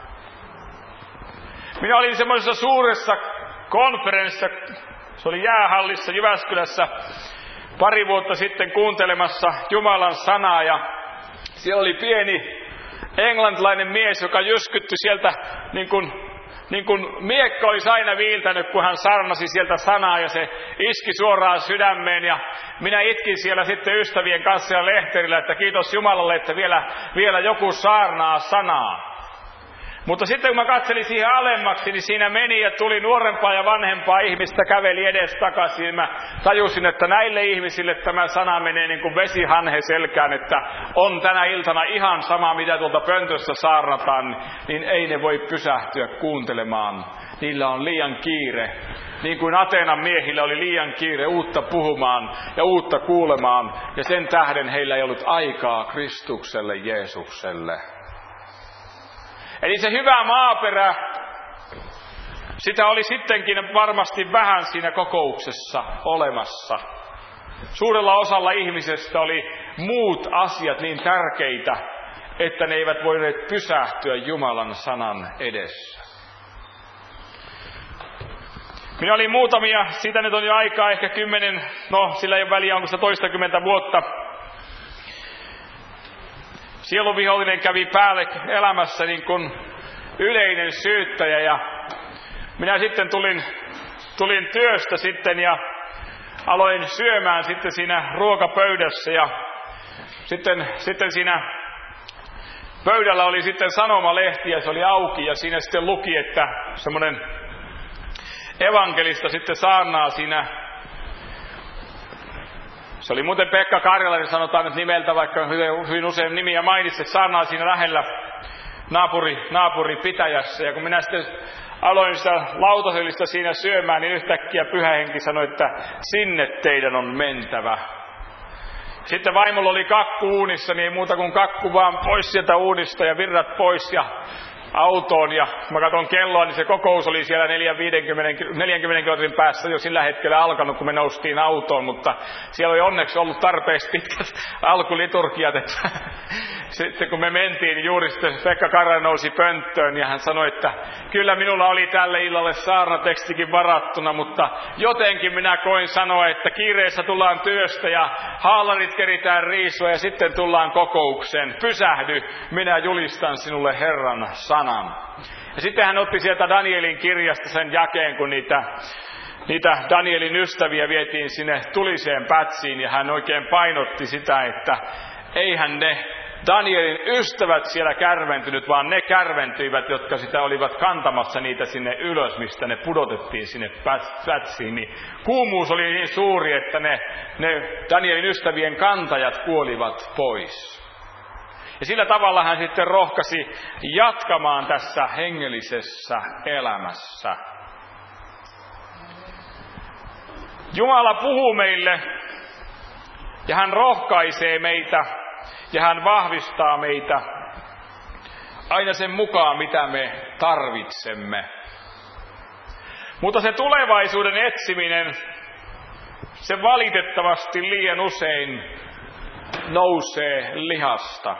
Minä olin semmoisessa suuressa konferenssissa, se oli jäähallissa Jyväskylässä pari vuotta sitten kuuntelemassa Jumalan sanaa ja siellä oli pieni englantilainen mies, joka jyskytti sieltä niin kuin miekka olisi aina viiltänyt, kun hän sarnasi sieltä sanaa ja se iski suoraan sydämeen. Ja minä itkin siellä sitten ystävien kanssa ja lehterillä, että kiitos Jumalalle, että vielä joku saarnaa sanaa. Mutta sitten kun mä katselin siihen alemmaksi, niin siinä meni ja tuli nuorempaa ja vanhempaa ihmistä, käveli edes takaisin. Mä tajusin, että näille ihmisille tämä sana menee niin kuin vesi hanhe selkään, että on tänä iltana ihan sama, mitä tuolta pöntössä saarnataan, niin ei ne voi pysähtyä kuuntelemaan. Niillä on liian kiire. Niin kuin Ateenan miehillä oli liian kiire uutta puhumaan ja uutta kuulemaan, ja sen tähden heillä ei ollut aikaa Kristukselle, Jeesukselle. Eli se hyvä maaperä, sitä oli sittenkin varmasti vähän siinä kokouksessa olemassa. Suurella osalla ihmisistä oli muut asiat niin tärkeitä, että ne eivät voineet pysähtyä Jumalan sanan edessä. Minä olin muutamia, siitä nyt on jo aikaa, ehkä 10, sillä ei ole väliä, onko se 20 vuotta. Sieluvihollinen kävi päälle elämässä niin kuin yleinen syyttäjä ja minä sitten tulin työstä sitten ja aloin syömään sitten siinä ruokapöydässä ja sitten siinä pöydällä oli sitten sanomalehti ja se oli auki ja siinä sitten luki, että semmoinen evankelista sitten saarnaa siinä. Se oli muuten Pekka Karjalainen, sanotaan nyt nimeltä, vaikka hyvin usein nimiä mainitsi, saarnaa siinä lähellä naapuripitäjässä. Ja kun minä sitten aloin sitä lautasellista siinä syömään, niin yhtäkkiä Pyhä Henki sanoi, että sinne teidän on mentävä. Sitten vaimolla oli kakku uunissa, niin ei muuta kuin kakku vaan pois sieltä uunista ja virrat pois ja autoon. Ja mä katson kelloa, niin se kokous oli siellä 40 kilometrin päässä jo sillä hetkellä alkanut, kun me noustiin autoon. Mutta siellä oli onneksi ollut tarpeeksi pitkät alkuliturgiat, että sitten kun me mentiin, niin juuri sitten Pekka Karra nousi pönttöön ja hän sanoi, että kyllä minulla oli tälle illalle saarnatekstikin varattuna, mutta jotenkin minä koin sanoa, että kiireessä tullaan työstä ja haalarit keritään riisua ja sitten tullaan kokoukseen. Pysähdy, minä julistan sinulle Herran sanan. Ja sitten hän otti sieltä Danielin kirjasta sen jakeen, kun niitä Danielin ystäviä vietiin sinne tuliseen pätsiin ja hän oikein painotti sitä, että eihän ne Danielin ystävät siellä kärventynyt, vaan ne kärventyivät, jotka sitä olivat kantamassa niitä sinne ylös, mistä ne pudotettiin sinne pätsiin. Niin kuumuus oli niin suuri, että ne Danielin ystävien kantajat kuolivat pois. Ja sillä tavalla hän sitten rohkasi jatkamaan tässä hengellisessä elämässä. Jumala puhuu meille ja hän rohkaisee meitä ja hän vahvistaa meitä aina sen mukaan, mitä me tarvitsemme. Mutta se tulevaisuuden etsiminen, se valitettavasti liian usein nousee lihasta.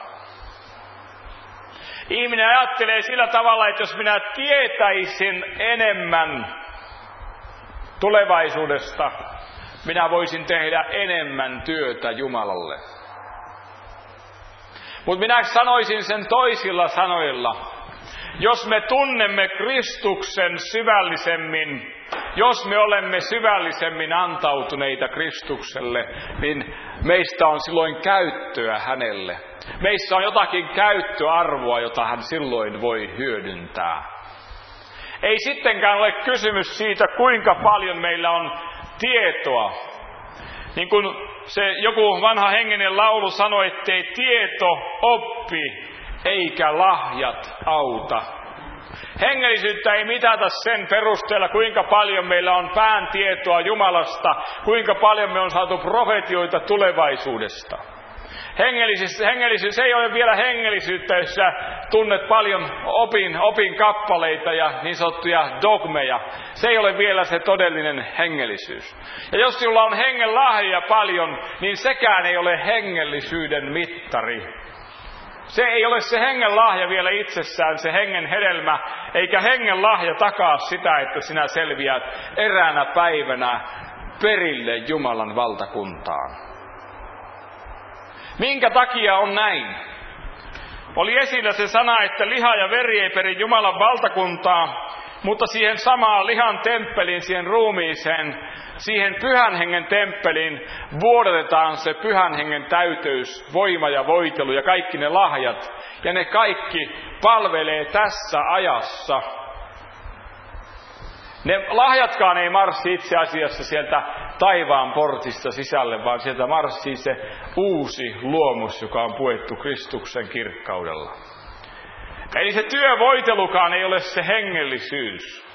Ihminen ajattelee sillä tavalla, että jos minä tietäisin enemmän tulevaisuudesta, minä voisin tehdä enemmän työtä Jumalalle. Mutta minä sanoisin sen toisilla sanoilla. jos me tunnemme Kristuksen syvällisemmin, jos me olemme syvällisemmin antautuneita Kristukselle, niin meistä on silloin käyttöä hänelle. Meissä on jotakin käyttöarvoa, jota hän silloin voi hyödyntää. Ei sittenkään ole kysymys siitä, kuinka paljon meillä on tietoa. Niin kuin se joku vanha hengellinen laulu sanoi, ettei tieto oppi eikä lahjat auta. Hengellisyyttä ei mitata sen perusteella, kuinka paljon meillä on pään tietoa Jumalasta, kuinka paljon me on saatu profetioita tulevaisuudesta. Hengellisyys ei ole vielä hengellisyyttä, jos sä tunnet paljon opin kappaleita ja niin sanottuja dogmeja. Se ei ole vielä se todellinen hengellisyys. Ja jos sinulla on hengen lahjoja paljon, niin sekään ei ole hengellisyyden mittari. Se ei ole se hengen lahja vielä itsessään, se hengen hedelmä, eikä hengen lahja takaa sitä, että sinä selviät eräänä päivänä perille Jumalan valtakuntaan. Minkä takia on näin? Oli esillä se sana, että liha ja veri ei peri Jumalan valtakuntaa, mutta siihen samaan lihan temppeliin, siihen ruumiiseen, siihen pyhän hengen temppeliin vuodatetaan se pyhän hengen täyteys, voima ja voitelu ja kaikki ne lahjat. Ja ne kaikki palvelee tässä ajassa. Ne lahjatkaan ei marssi itse asiassa sieltä taivaan portista sisälle, vaan sieltä marssii se uusi luomus, joka on puettu Kristuksen kirkkaudella. Eli se työvoitelukaan ei ole se hengellisyys.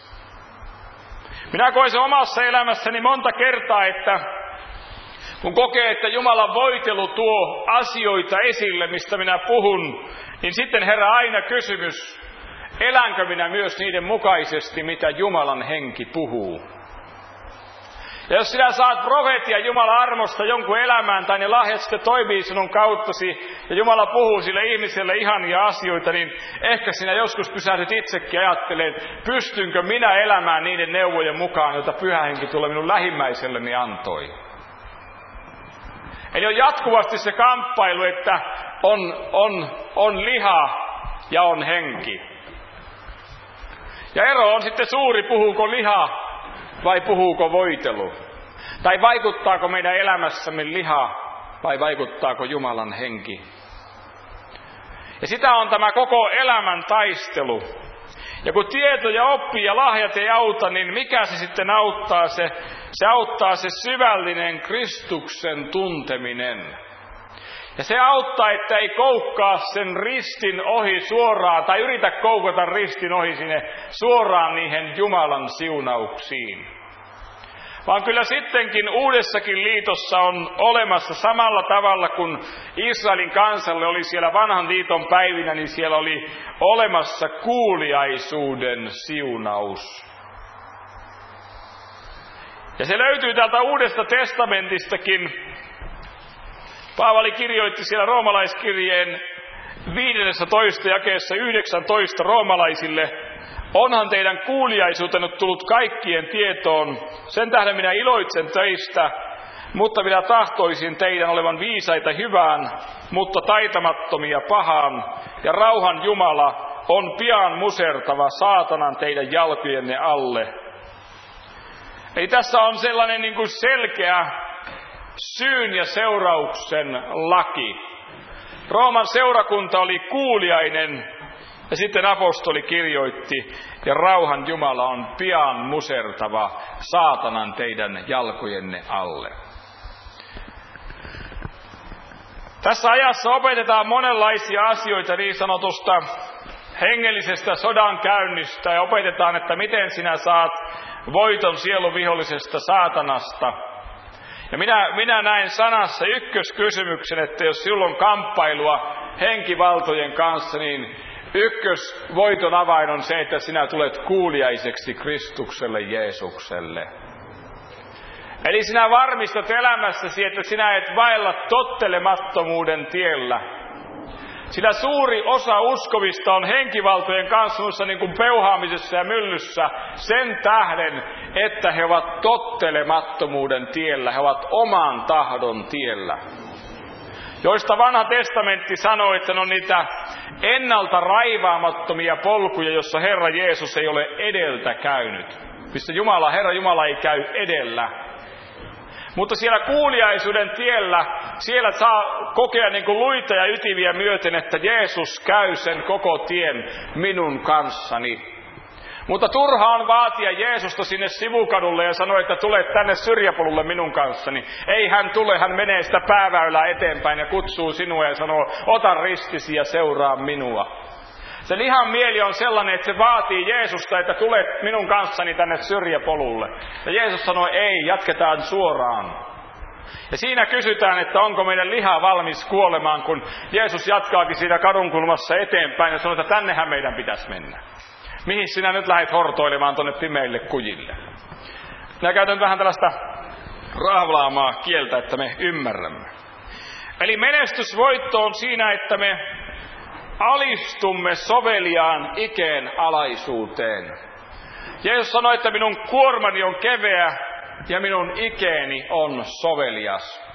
Minä koin sen omassa elämässäni monta kertaa, että kun kokee, että Jumalan voitelu tuo asioita esille, mistä minä puhun, niin sitten herää aina kysymys, elänkö minä myös niiden mukaisesti, mitä Jumalan henki puhuu. Ja jos sinä saat profeetia Jumalan armosta jonkun elämään, tai ne lahjat sitten toimii sinun kauttasi, ja Jumala puhuu sille ihmiselle ihania asioita, niin ehkä sinä joskus pysähdyt itsekin ajattelemaan, pystynkö minä elämään niiden neuvojen mukaan, joita Pyhä Henki tuolle minun lähimmäiselleni antoi. Eli on jatkuvasti se kamppailu, että on liha ja on henki. Ja ero on sitten suuri, puhuuko liha vai puhuuko voitelu? Tai vaikuttaako meidän elämässämme liha vai vaikuttaako Jumalan henki? Ja sitä on tämä koko elämän taistelu. Ja kun tieto ja oppi ja lahjat ei auta, niin mikä se sitten auttaa? Se auttaa se syvällinen Kristuksen tunteminen. Ja se auttaa, että ei koukkaa sen ristin ohi suoraan, tai yritä koukata ristin ohi sinne suoraan niihin Jumalan siunauksiin. Vaan kyllä sittenkin uudessakin liitossa on olemassa samalla tavalla kuin Israelin kansalle oli siellä vanhan liiton päivinä, niin siellä oli olemassa kuuliaisuuden siunaus. Ja se löytyy täältä Uudesta testamentistakin. Paavali kirjoitti siellä roomalaiskirjeen 15. jakeessa 19 roomalaisille, onhan teidän kuuliaisuutenne tullut kaikkien tietoon, sen tähden minä iloitsen teistä, mutta minä tahtoisin teidän olevan viisaita hyvään, mutta taitamattomia pahaan, ja rauhan Jumala on pian musertava saatanan teidän jalkojenne alle. Eli tässä on sellainen niin kuin selkeä syyn ja seurauksen laki. Rooman seurakunta oli kuuliainen ja sitten apostoli kirjoitti, ja rauhan Jumala on pian musertava saatanan teidän jalkojenne alle. Tässä ajassa opetetaan monenlaisia asioita niin sanotusta hengellisestä sodankäynnistä ja opetetaan, että miten sinä saat voiton sielun vihollisesta saatanasta. Ja minä näen sanassa ykköskysymyksen, että jos sinulla on kamppailua henkivaltojen kanssa, niin ykkösvoiton avain on se, että sinä tulet kuuliaiseksi Kristukselle Jeesukselle. Eli sinä varmistat elämässäsi, että sinä et vaella tottelemattomuuden tiellä. Sillä suuri osa uskovista on henkivaltojen kanssa niin kuin peuhaamisessa ja myllyssä sen tähden, että he ovat tottelemattomuuden tiellä, he ovat oman tahdon tiellä. joista vanha testamentti sanoo, että ne on niitä ennalta raivaamattomia polkuja, jossa Herra Jeesus ei ole edeltä käynyt. Missä Herra Jumala ei käy edellä. Mutta siellä kuuliaisuuden tiellä, siellä saa kokea niin kuin luita ja ytiviä myöten, että Jeesus käy sen koko tien minun kanssani. Mutta turha on vaatia Jeesusta sinne sivukadulle ja sanoa, että tule tänne syrjäpolulle minun kanssani. Ei hän tule, hän menee sitä pääväylää eteenpäin ja kutsuu sinua ja sanoo, ota ristisi ja seuraa minua. Se lihan mieli on sellainen, että se vaatii Jeesusta, että tulet minun kanssani tänne syrjäpolulle. Ja Jeesus sanoi, ei, jatketaan suoraan. Ja siinä kysytään, että onko meidän liha valmis kuolemaan, kun Jeesus jatkaakin siitä kadunkulmassa eteenpäin ja sanoo, että tännehän meidän pitäisi mennä. Mihin sinä nyt lähdet hortoilemaan tuonne pimeille kujille? Minä käytän vähän tällaista raavlaamaa kieltä, että me ymmärrämme. Eli menestysvoitto on siinä, että me alistumme soveliaan ikeen alaisuuteen. Jeesus sanoi, että minun kuormani on keveä ja minun ikeeni on sovelias.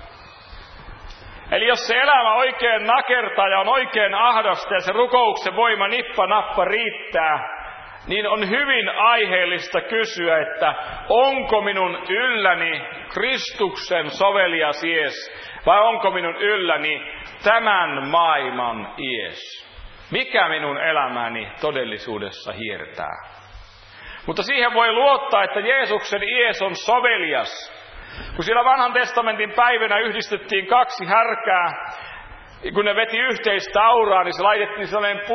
Eli jos se elämä oikein nakertaa ja on oikein ahdasta ja se rukouksen voima nippa nappa riittää, niin on hyvin aiheellista kysyä, että onko minun ylläni Kristuksen sovelias ies vai onko minun ylläni tämän maailman ies? Mikä minun elämäni todellisuudessa hiertää? Mutta siihen voi luottaa, että Jeesuksen ies on sovelias. Kun siellä vanhan testamentin päivänä yhdistettiin 2 härkää, kun ne veti yhteistä auraa, niin se laitettiin sellainen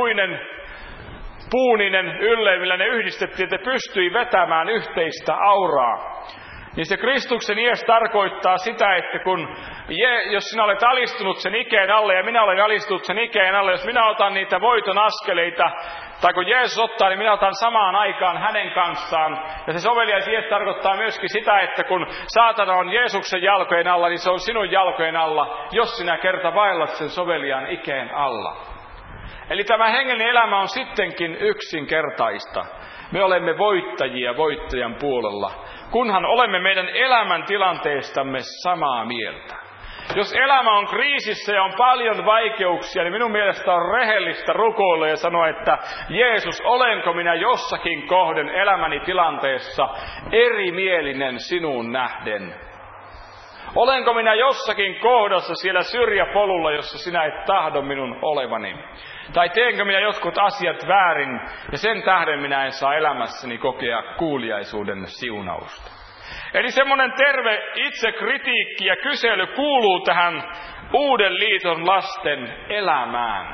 puuninen ylle, millä ne yhdistettiin, että pystyi vetämään yhteistä auraa. Niin se Kristuksen ies tarkoittaa sitä, että jos sinä olet alistunut sen ikeen alle ja minä olen alistunut sen ikeen alle, jos minä otan niitä voiton askeleita, tai kun Jeesus ottaa, niin minä otan samaan aikaan hänen kanssaan. Ja se sovelias ies tarkoittaa myöskin sitä, että kun saatana on Jeesuksen jalkojen alla, niin se on sinun jalkojen alla, jos sinä kerta vaellat sen soveliaan ikeen alla. Eli tämä hengellinen elämä on sittenkin yksinkertaista. Me olemme voittajia voittajan puolella, kunhan olemme meidän elämäntilanteestamme samaa mieltä. Jos elämä on kriisissä ja on paljon vaikeuksia, niin minun mielestä on rehellistä rukoilla ja sanoa, että Jeesus, olenko minä jossakin kohden elämäni tilanteessa erimielinen sinuun nähden? Olenko minä jossakin kohdassa siellä syrjäpolulla, jossa sinä et tahdo minun olevani? Tai teenkö minä jotkut asiat väärin ja sen tähden minä en saa elämässäni kokea kuuliaisuuden siunausta? Eli semmoinen terve itsekritiikki ja kysely kuuluu tähän uuden liiton lasten elämään.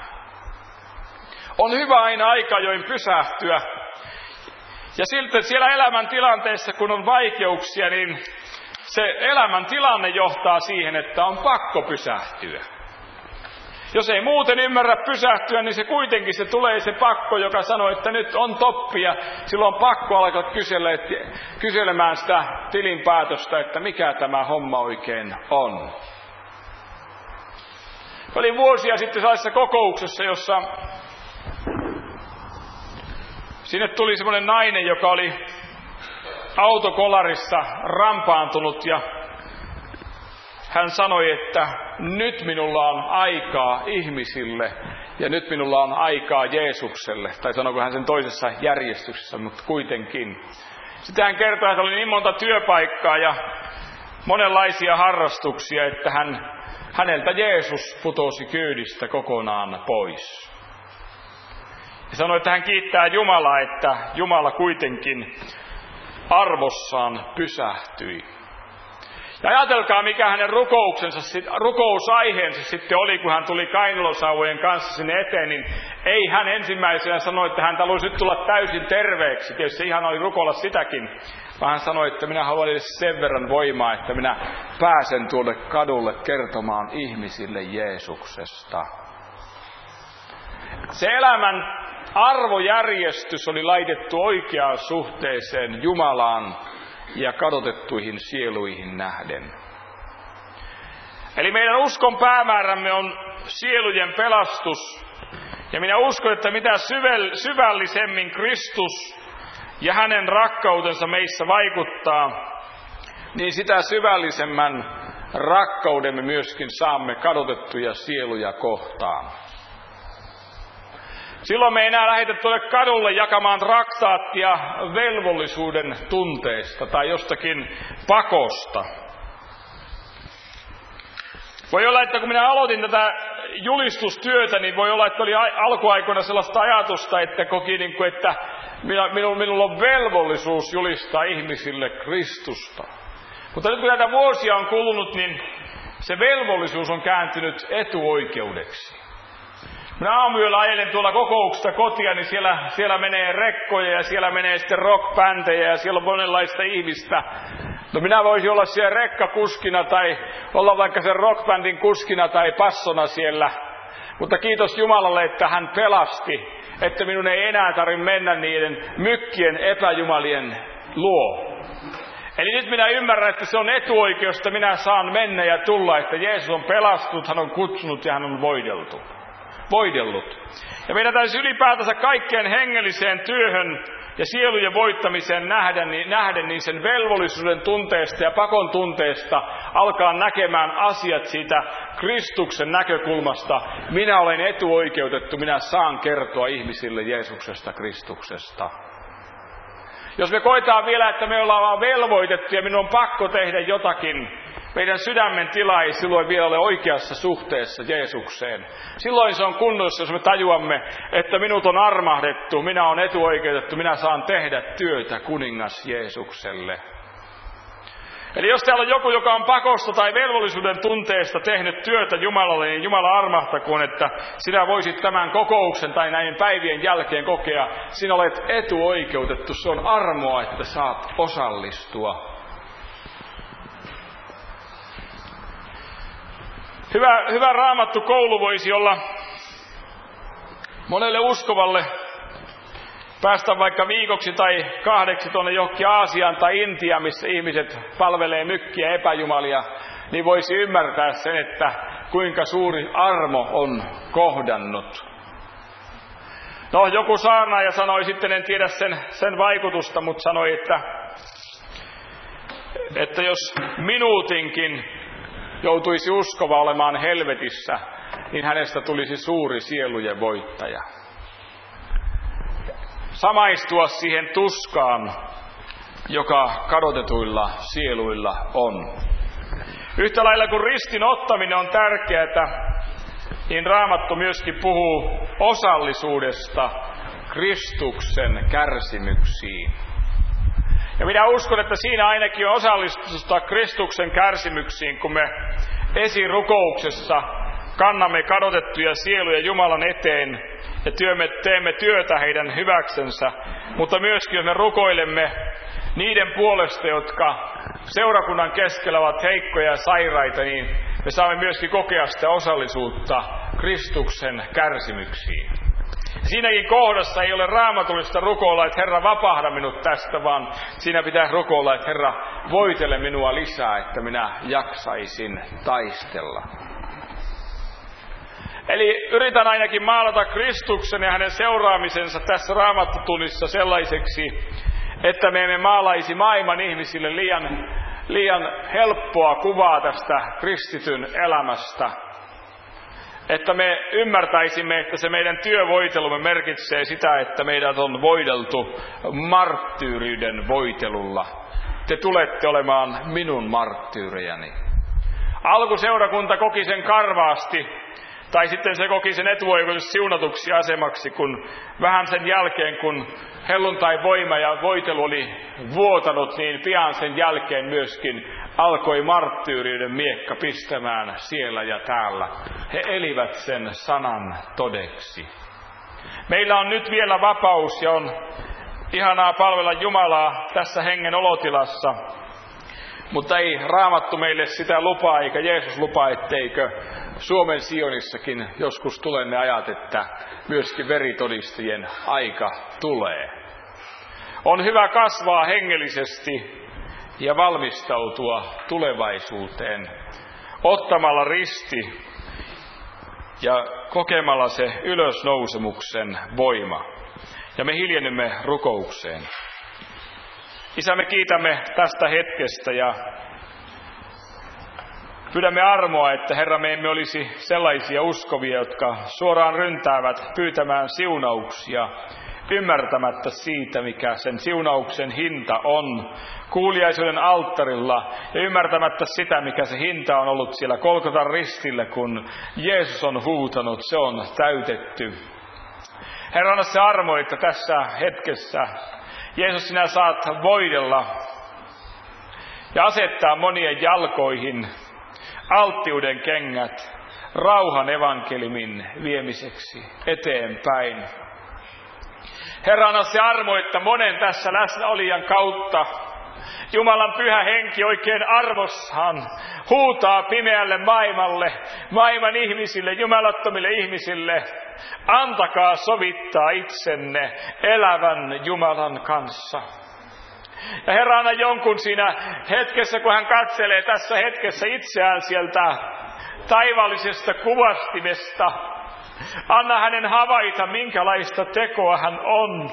On hyvä aina aika ajoin pysähtyä. Ja silti siellä elämän tilanteessa, kun on vaikeuksia, niin se elämän tilanne johtaa siihen, että on pakko pysähtyä. Jos ei muuten ymmärrä pysähtyä, niin se kuitenkin tulee se pakko, joka sanoo, että nyt on toppia. Silloin on pakko alkaa kyselemään sitä tilinpäätöstä, että mikä tämä homma oikein on. Olin vuosia sitten sellaisessa kokouksessa, jossa sinne tuli semmoinen nainen, joka oli autokolarissa rampaantunut ja hän sanoi, että nyt minulla on aikaa ihmisille ja nyt minulla on aikaa Jeesukselle. Tai sanoiko hän sen toisessa järjestyksessä, mutta kuitenkin. Sitten hän kertoi, että oli niin monta työpaikkaa ja monenlaisia harrastuksia, että häneltä Jeesus putosi kyydistä kokonaan pois. Ja sanoi, että hän kiittää Jumalaa, että Jumala kuitenkin arvossaan pysähtyi. Ja ajatelkaa, mikä hänen rukousaiheensa sitten oli, kun hän tuli kainalosauvojen kanssa sinne eteen, niin ei hän ensimmäisenä sanoi, että hän haluaisi nyt tulla täysin terveeksi. Tietysti ihan oli rukoilla sitäkin, vaan hän sanoi, että minä haluan edes sen verran voimaa, että minä pääsen tuolle kadulle kertomaan ihmisille Jeesuksesta. Se elämän arvojärjestys oli laitettu oikeaan suhteeseen Jumalaan ja kadotettuihin sieluihin nähden. Eli meidän uskon päämäärämme on sielujen pelastus. Ja minä uskon, että mitä syvällisemmin Kristus ja hänen rakkautensa meissä vaikuttaa, niin sitä syvällisemmän rakkaudemme myöskin saamme kadotettuja sieluja kohtaan. Silloin me ei enää lähdetä tuonne kadulle jakamaan raksaattia velvollisuuden tunteesta tai jostakin pakosta. Voi olla, että kun minä aloitin tätä julistustyötä, niin voi olla, että oli alkuaikoina sellaista ajatusta, että koki, että minulla on velvollisuus julistaa ihmisille Kristusta. Mutta nyt kun näitä vuosia on kulunut, niin se velvollisuus on kääntynyt etuoikeudeksi. Minä aamuyöllä ajelen tuolla kokouksesta kotia, niin siellä menee rekkoja ja siellä menee sitten rockbändejä ja siellä on monenlaista ihmistä. No minä voisin olla siellä rekkakuskina tai olla vaikka sen rockbändin kuskina tai passona siellä. Mutta kiitos Jumalalle, että hän pelasti, että minun ei enää tarvitse mennä niiden mykkien epäjumalien luo. Eli nyt minä ymmärrän, että se on etuoikeus, että minä saan mennä ja tulla, että Jeesus on pelastunut, hän on kutsunut ja hän on voidellut. Ja meidän täytyy ylipäätänsä kaikkeen hengelliseen työhön ja sielujen voittamiseen nähden niin sen velvollisuuden tunteesta ja pakon tunteesta alkaa näkemään asiat siitä Kristuksen näkökulmasta. Minä olen etuoikeutettu, minä saan kertoa ihmisille Jeesuksesta, Kristuksesta. Jos me koetaan vielä, että me ollaan velvoitettu ja minun on pakko tehdä jotakin, meidän sydämen tila ei silloin vielä ole oikeassa suhteessa Jeesukseen. Silloin se on kunnossa, jos me tajuamme, että minut on armahdettu, minä olen etuoikeutettu, minä saan tehdä työtä kuningas Jeesukselle. Eli jos täällä on joku, joka on pakosta tai velvollisuuden tunteesta tehnyt työtä Jumalalle, niin Jumala armahtakoon, että sinä voisit tämän kokouksen tai näin päivien jälkeen kokea, sinä olet etuoikeutettu, se on armoa, että saat osallistua. Hyvä raamattu koulu voisi olla monelle uskovalle päästä vaikka viikoksi tai 2 tuonne johonkin Aasiaan tai Intiaan, missä ihmiset palvelee mykkiä epäjumalia, niin voisi ymmärtää sen, että kuinka suuri armo on kohdannut. No, joku saarnaaja sanoi sitten, en tiedä sen vaikutusta, mutta sanoi, että jos minuutinkin joutuisi uskova olemaan helvetissä, niin hänestä tulisi suuri sielujen voittaja. Samaistua siihen tuskaan, joka kadotetuilla sieluilla on. Yhtä lailla kuin ristin ottaminen on tärkeää, niin Raamattu myöskin puhuu osallisuudesta Kristuksen kärsimyksiin. Ja minä uskon, että siinä ainakin on osallistusta Kristuksen kärsimyksiin, kun me esirukouksessa kannamme kadotettuja sieluja Jumalan eteen ja teemme työtä heidän hyväksensä, mutta myöskin jos me rukoilemme niiden puolesta, jotka seurakunnan keskellä ovat heikkoja ja sairaita, niin me saamme myöskin kokea sitä osallisuutta Kristuksen kärsimyksiin. Siinäkin kohdassa ei ole raamatullista rukoilla, että Herra vapahda minut tästä, vaan siinä pitää rukoilla, että Herra voitele minua lisää, että minä jaksaisin taistella. Eli yritän ainakin maalata Kristuksen ja hänen seuraamisensa tässä raamattutunnissa sellaiseksi, että me emme maalaisi maailman ihmisille liian helppoa kuvaa tästä kristityn elämästä. Että me ymmärtäisimme, että se meidän työvoitelumme merkitsee sitä, että meidät on voideltu marttyyriyden voitelulla. Te tulette olemaan minun marttyyrejäni. Alkuseurakunta koki sen karvaasti, tai sitten se koki sen etuoikeutus siunatuksi asemaksi, kun vähän sen jälkeen, kun helluntai-voima ja voitelu oli vuotanut, niin pian sen jälkeen myöskin alkoi marttyyriyden miekka pistämään siellä ja täällä. He elivät sen sanan todeksi. Meillä on nyt vielä vapaus ja on ihanaa palvella Jumalaa tässä hengen olotilassa, mutta ei Raamattu meille sitä lupaa eikä Jeesus lupaa, etteikö Suomen Sionissakin joskus tule ne ajat, että myöskin veritodistajien aika tulee. On hyvä kasvaa hengellisesti ja valmistautua tulevaisuuteen ottamalla risti ja kokemalla se ylösnousemuksen voima. Ja me hiljennymme rukoukseen. Isä, me kiitämme tästä hetkestä ja Pyydämme armoa, että Herra, me emme olisi sellaisia uskovia, jotka suoraan ryntäävät pyytämään siunauksia, ymmärtämättä siitä, mikä sen siunauksen hinta on kuuliaisuuden alttarilla, ja ymmärtämättä sitä, mikä se hinta on ollut siellä Golgotan ristillä, kun Jeesus on huutanut, se on täytetty. Herra, anna se armo, että tässä hetkessä, Jeesus, sinä saat voidella ja asettaa monien jalkoihin alttiuden kengät rauhan evankeliumin viemiseksi eteenpäin. Herra, anna se armo, että monen tässä läsnäolijan kautta Jumalan pyhä henki oikein arvossaan huutaa pimeälle maailmalle, maailman ihmisille, jumalattomille ihmisille. Antakaa sovittaa itsenne elävän Jumalan kanssa. Ja Herra, anna jonkun siinä hetkessä, kun hän katselee tässä hetkessä itseään sieltä taivaallisesta kuvastimesta, anna hänen havaita, minkälaista tekoa hän on.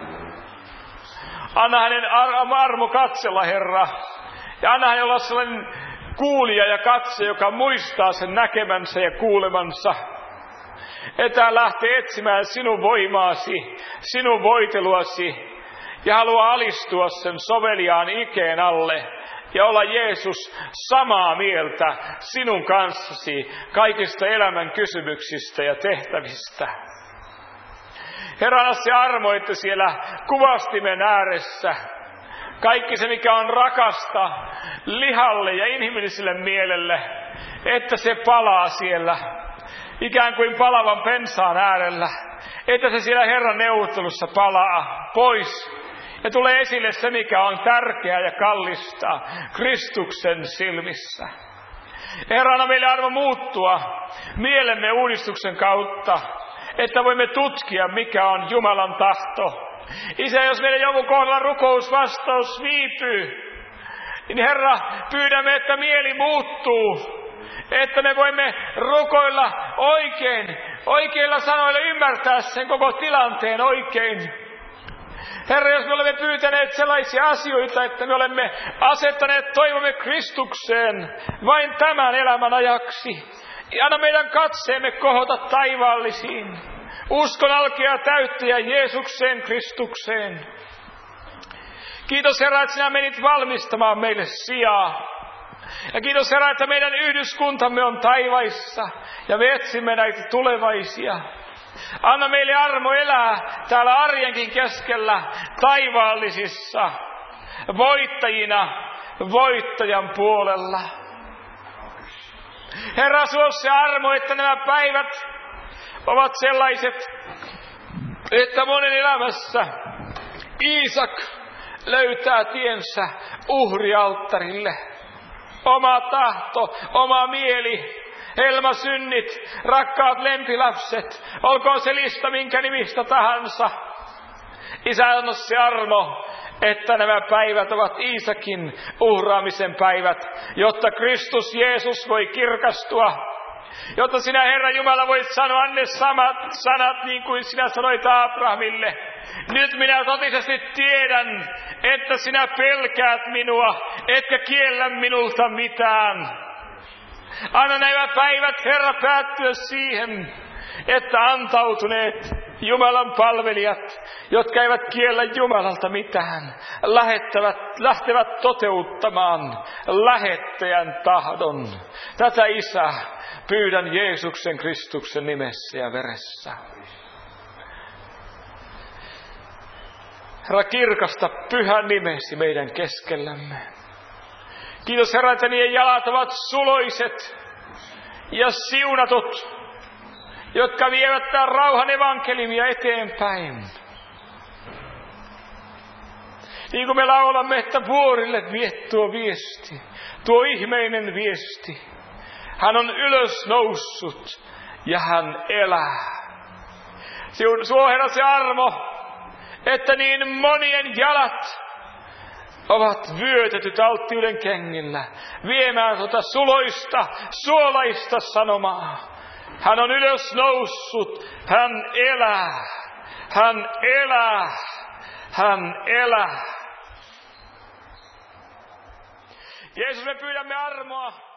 Anna hänen armo katsella, Herra. Ja anna hänen olla sellainen kuulija ja katse, joka muistaa sen näkemänsä ja kuulemansa. Että hän lähtee etsimään sinun voimaasi, sinun voiteluasi. Ja haluaa alistua sen soveliaan ikeen alle. Ja olla Jeesus samaa mieltä sinun kanssasi kaikista elämän kysymyksistä ja tehtävistä. Herra, anna se armo, että siellä kuvastimen ääressä kaikki se, mikä on rakasta lihalle ja inhimilliselle mielelle, että se palaa siellä ikään kuin palavan pensaan äärellä. Että se siellä Herran neuvottelussa palaa pois ja tulee esille se, mikä on tärkeää ja kallista Kristuksen silmissä. Herra, anna meille armo muuttua mielemme uudistuksen kautta, että voimme tutkia, mikä on Jumalan tahto. Isä, jos meidän jonkun kohdalla rukousvastaus viipyy, niin Herra, pyydämme, että mieli muuttuu, että me voimme rukoilla oikeilla sanoilla, ymmärtää sen koko tilanteen oikein. Herra, jos me olemme pyytäneet sellaisia asioita, että me olemme asettaneet toivomme Kristukseen vain tämän elämän ajaksi, anna meidän katseemme kohota taivaallisiin, uskon alkea täyttäjä Jeesukseen Kristukseen. Kiitos Herra, että sinä menit valmistamaan meille sijaa. Ja kiitos Herra, että meidän yhdyskuntamme on taivaissa ja me etsimme näitä tulevaisia. Anna meille armo elää täällä arjenkin keskellä taivaallisissa voittajina voittajan puolella. Herra, suo se armo, että nämä päivät ovat sellaiset, että monen elämässä Iisak löytää tiensä uhrialttarille. Oma tahto, oma mieli, helmasynnit, rakkaat lempilapset, olkoon se lista minkä nimistä tahansa. Isä, anna se armo, että nämä päivät ovat Iisakin uhraamisen päivät, jotta Kristus Jeesus voi kirkastua. Jotta sinä, Herra Jumala, voit sanoa ne samat sanat niin kuin sinä sanoit Abrahamille. Nyt minä totisesti tiedän, että sinä pelkäät minua, etkä kiellä minulta mitään. Anna nämä päivät, Herra, päättyä siihen, että antautuneet Jumalan palvelijat, jotka eivät kiellä Jumalalta mitään, lähtevät toteuttamaan lähettäjän tahdon. Tätä, Isä, pyydän Jeesuksen Kristuksen nimessä ja veressä. Herra, kirkasta pyhän nimesi meidän keskellämme. Kiitos, Herra, että niiden jalat ovat suloiset ja siunatut, jotka vievät tämän rauhan evankeliumia eteenpäin. Niin kuin me laulamme, että vuorille vie tuo viesti, tuo ihmeinen viesti. Hän on ylös noussut ja hän elää. Suo, Herra, se armo, että niin monien jalat ovat vyötetyt alttiuden kengillä viemään tuota suloista, suolaista sanomaa. Hän on ylös noussut, hän elää, hän elää, hän elää. Jeesus, me pyydämme armoa.